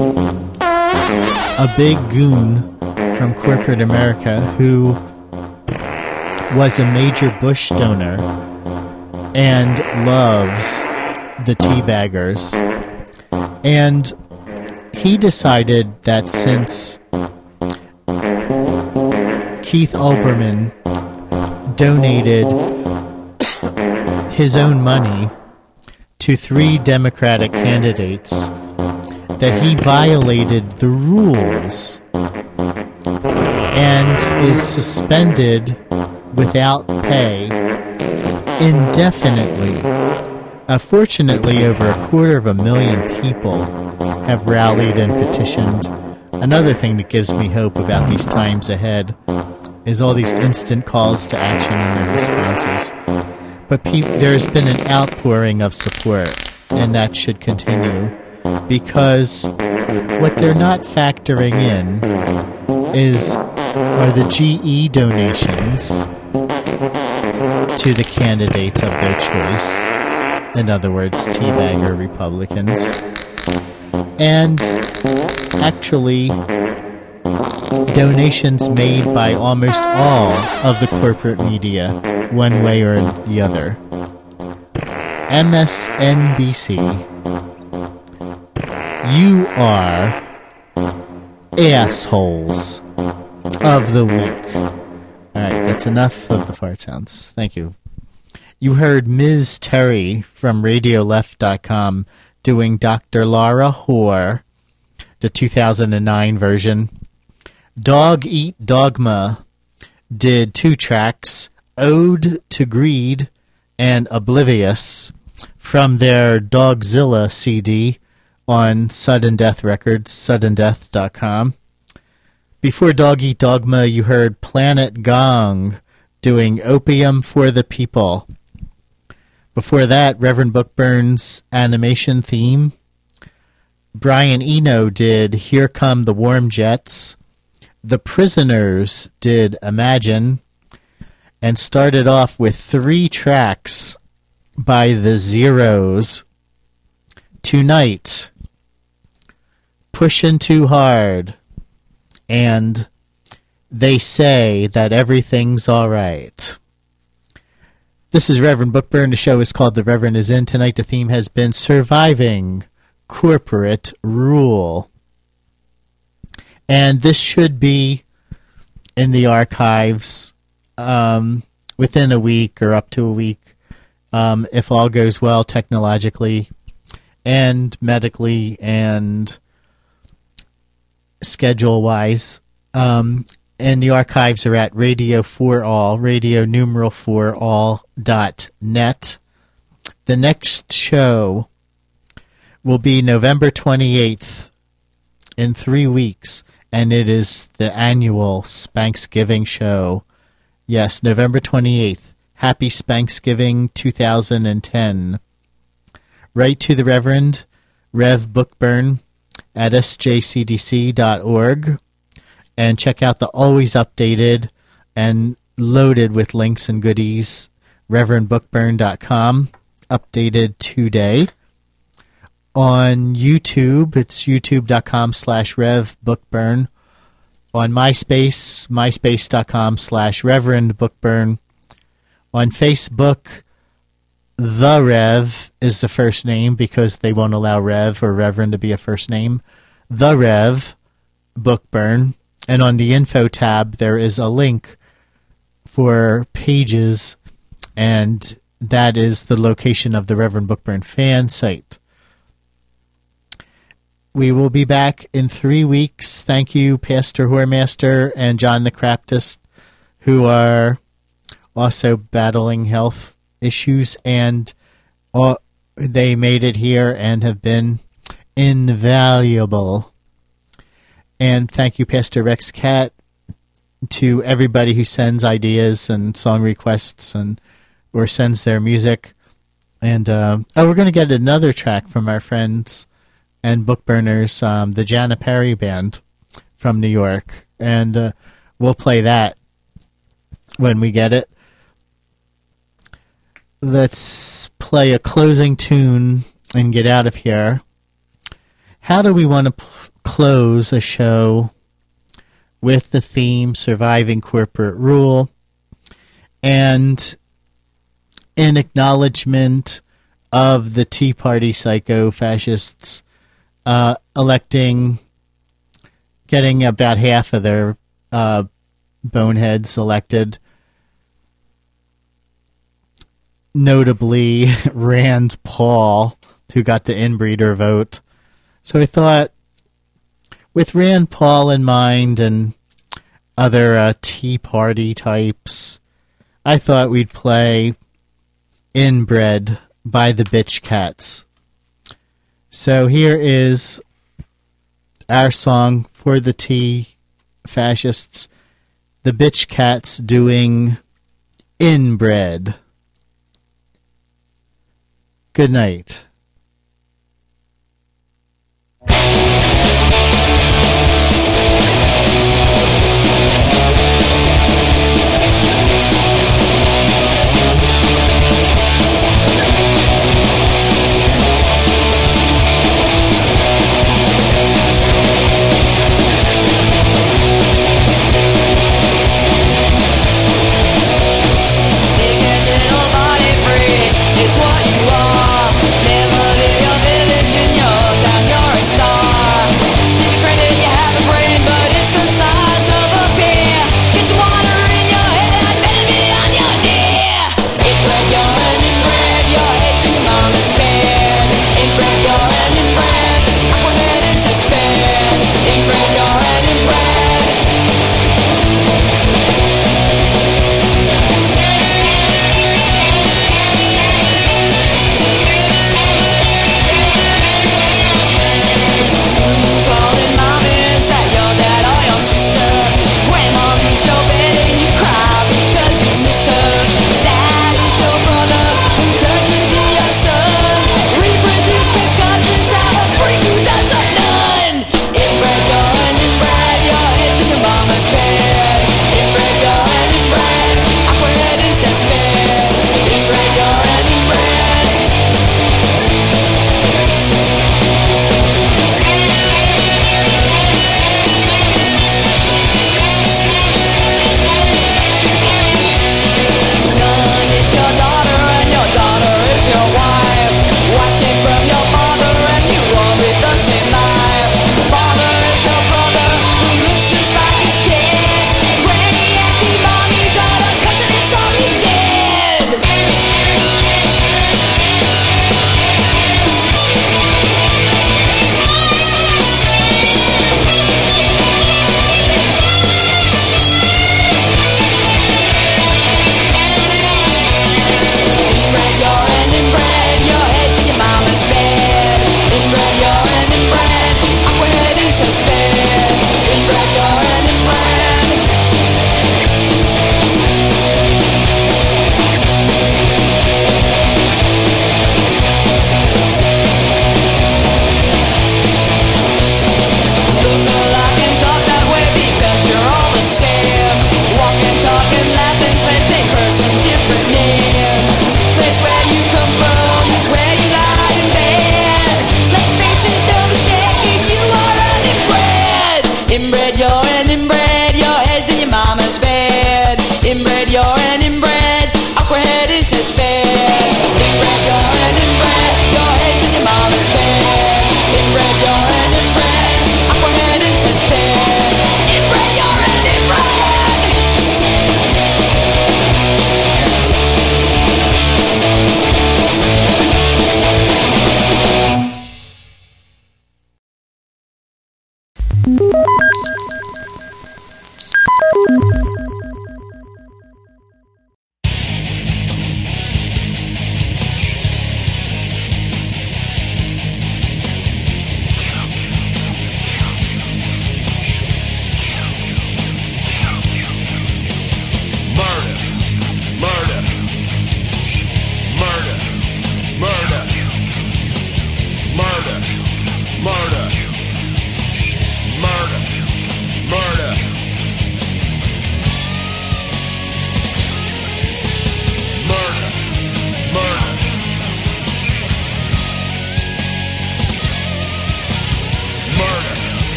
Speaker 1: A big goon from corporate America who was a major Bush donor and loves the teabaggers. And he decided that since Keith Olbermann donated his own money to three Democratic candidates, that he violated the rules and is suspended without pay indefinitely. Uh, fortunately, over a quarter of a million people have rallied and petitioned. Another thing that gives me hope about these times ahead is all these instant calls to action and their responses. But pe- there's been an outpouring of support, and that should continue, because what they're not factoring in is are the G E donations to the candidates of their choice. In other words, teabagger Republicans. And actually, donations made by almost all of the corporate media, one way or the other. M S N B C, you are assholes of the week. Alright, that's enough of the fart sounds. Thank you. You heard Miz Terry from radio left dot com doing Doctor Laura Hoare, the two thousand nine version. Dog Eat Dogma did two tracks, Ode to Greed and Oblivious, from their Dogzilla C D on Sudden Death Records, sudden death dot com. Before Dog Eat Dogma, you heard Planet Gong doing Opium for the People. Before that, Reverend Bookburn's animation theme. Brian Eno did Here Come the Warm Jets. The Prisoners did Imagine. And started off with three tracks by the Zeros. Tonight, Pushin' Too Hard, and They Say That Everything's Alright. This is Reverend Bookburn. The show is called The Reverend Is In. Tonight the theme has been Surviving Corporate Rule. And this should be in the archives um, within a week or up to a week, um, if all goes well technologically and medically and schedule-wise. Um, and the archives are at Radio for All, radio numeral for all dot net. The next show will be November twenty-eighth, in three weeks, and it is the annual Spanksgiving show. Yes, November twenty-eighth. Happy Spanksgiving two thousand ten. Write to the Reverend, Rev Bookburn, at s j c d c dot org and check out the always updated and loaded with links and goodies reverend bookburn dot com, updated today. On YouTube, it's youtube.com slash revbookburn. On MySpace, myspace.com slash reverendbookburn. On Facebook, The Rev is the first name because they won't allow Rev or Reverend to be a first name. The Rev Bookburn. And on the info tab, there is a link for pages, and that is the location of the Reverend Bookburn fan site. We will be back in three weeks. Thank you, Pastor Whoremaster and John the Craptist, who are also battling health issues, and all, they made it here and have been invaluable. And thank you, Pastor Rex Cat, to everybody who sends ideas and song requests and or sends their music. And uh, oh, we're going to get another track from our friends and Bookburners, um, the Jana Perry Band from New York, and uh, we'll play that when we get it. Let's play a closing tune and get out of here. How do we want to p- close a show with the theme Surviving Corporate Rule and in acknowledgement of the Tea Party psycho-fascists uh, electing, getting about half of their uh, boneheads elected, notably Rand Paul, who got the inbreeder vote. So I thought, with Rand Paul in mind and other uh, Tea Party types, I thought we'd play Inbred by the Bitch Cats. So here is our song for the Tea Fascists, the Bitch Cats doing Inbred. Good night.
Speaker 3: It's what you are. Never Inbred, you're an inbred. Awkward intense fed. Inbred, you're an inbred. Your head's in your mama's bed. Inbred, you're an inbred. Awkward intense fed. Inbred, you're an inbred.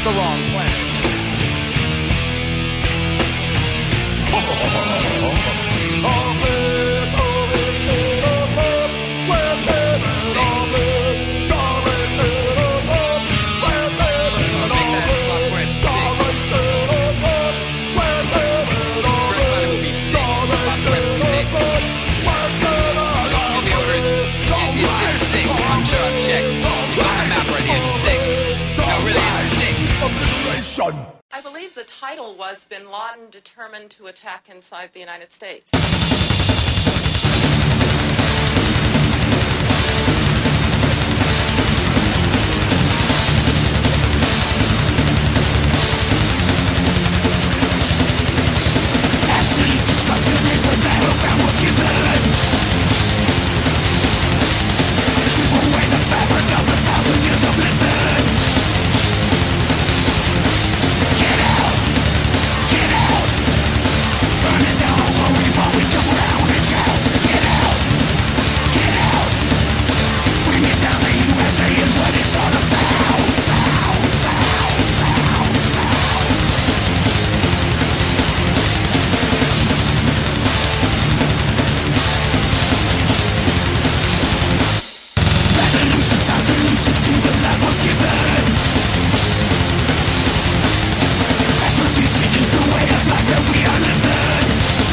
Speaker 13: the wrong planet.
Speaker 14: I believe the title was Bin Laden Determined to Attack Inside the United States.
Speaker 3: Absolute destruction is the battleground we're given. Strip away the fabric of a thousand years of living. Get out, get out. Burn it down, don't worry while we jump around and shout. Get out, get out. Bring it down, the U S A is what it's all about. Bow, bow, bow, bow. Revolution sounds elusive to the life we're given. Retribution is the way of life that we are living.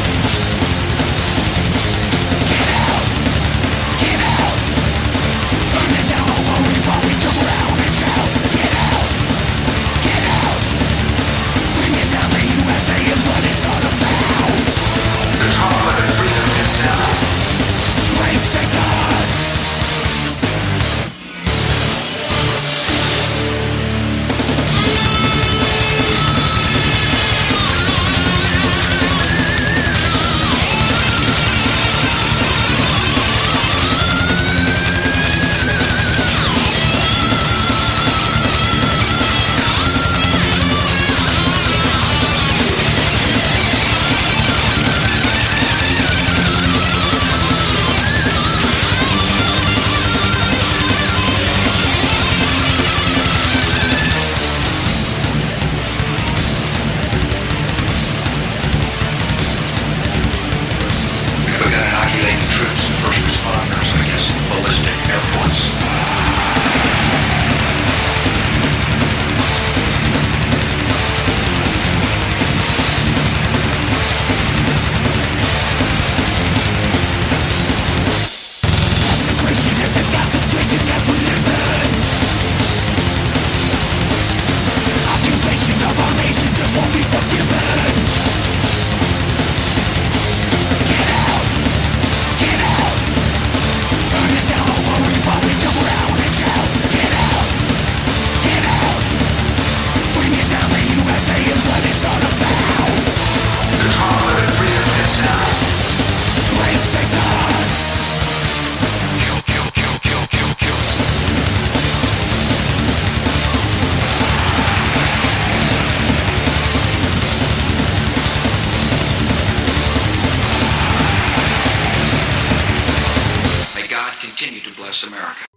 Speaker 3: Get out, get out. Burn it down, don't worry while we jump around and shout. Get out, get out. Bring it down, the U S A is what it's all about. The trumpet of freedom is now. Great Satan. If we're gonna inoculate troops and first responders against ballistic airports. Desecration and the concentration camps we live in. Occupation of our nation just won't be forgiven. Get out, get out. Burn it down, don't worry while we jump around and shout. Get out, get out. Bring it down, the U S A is what it's all about. The trumpet of freedom is now. Great Satan. Kill, kill, kill, kill, kill, kill. May God continue to bless America.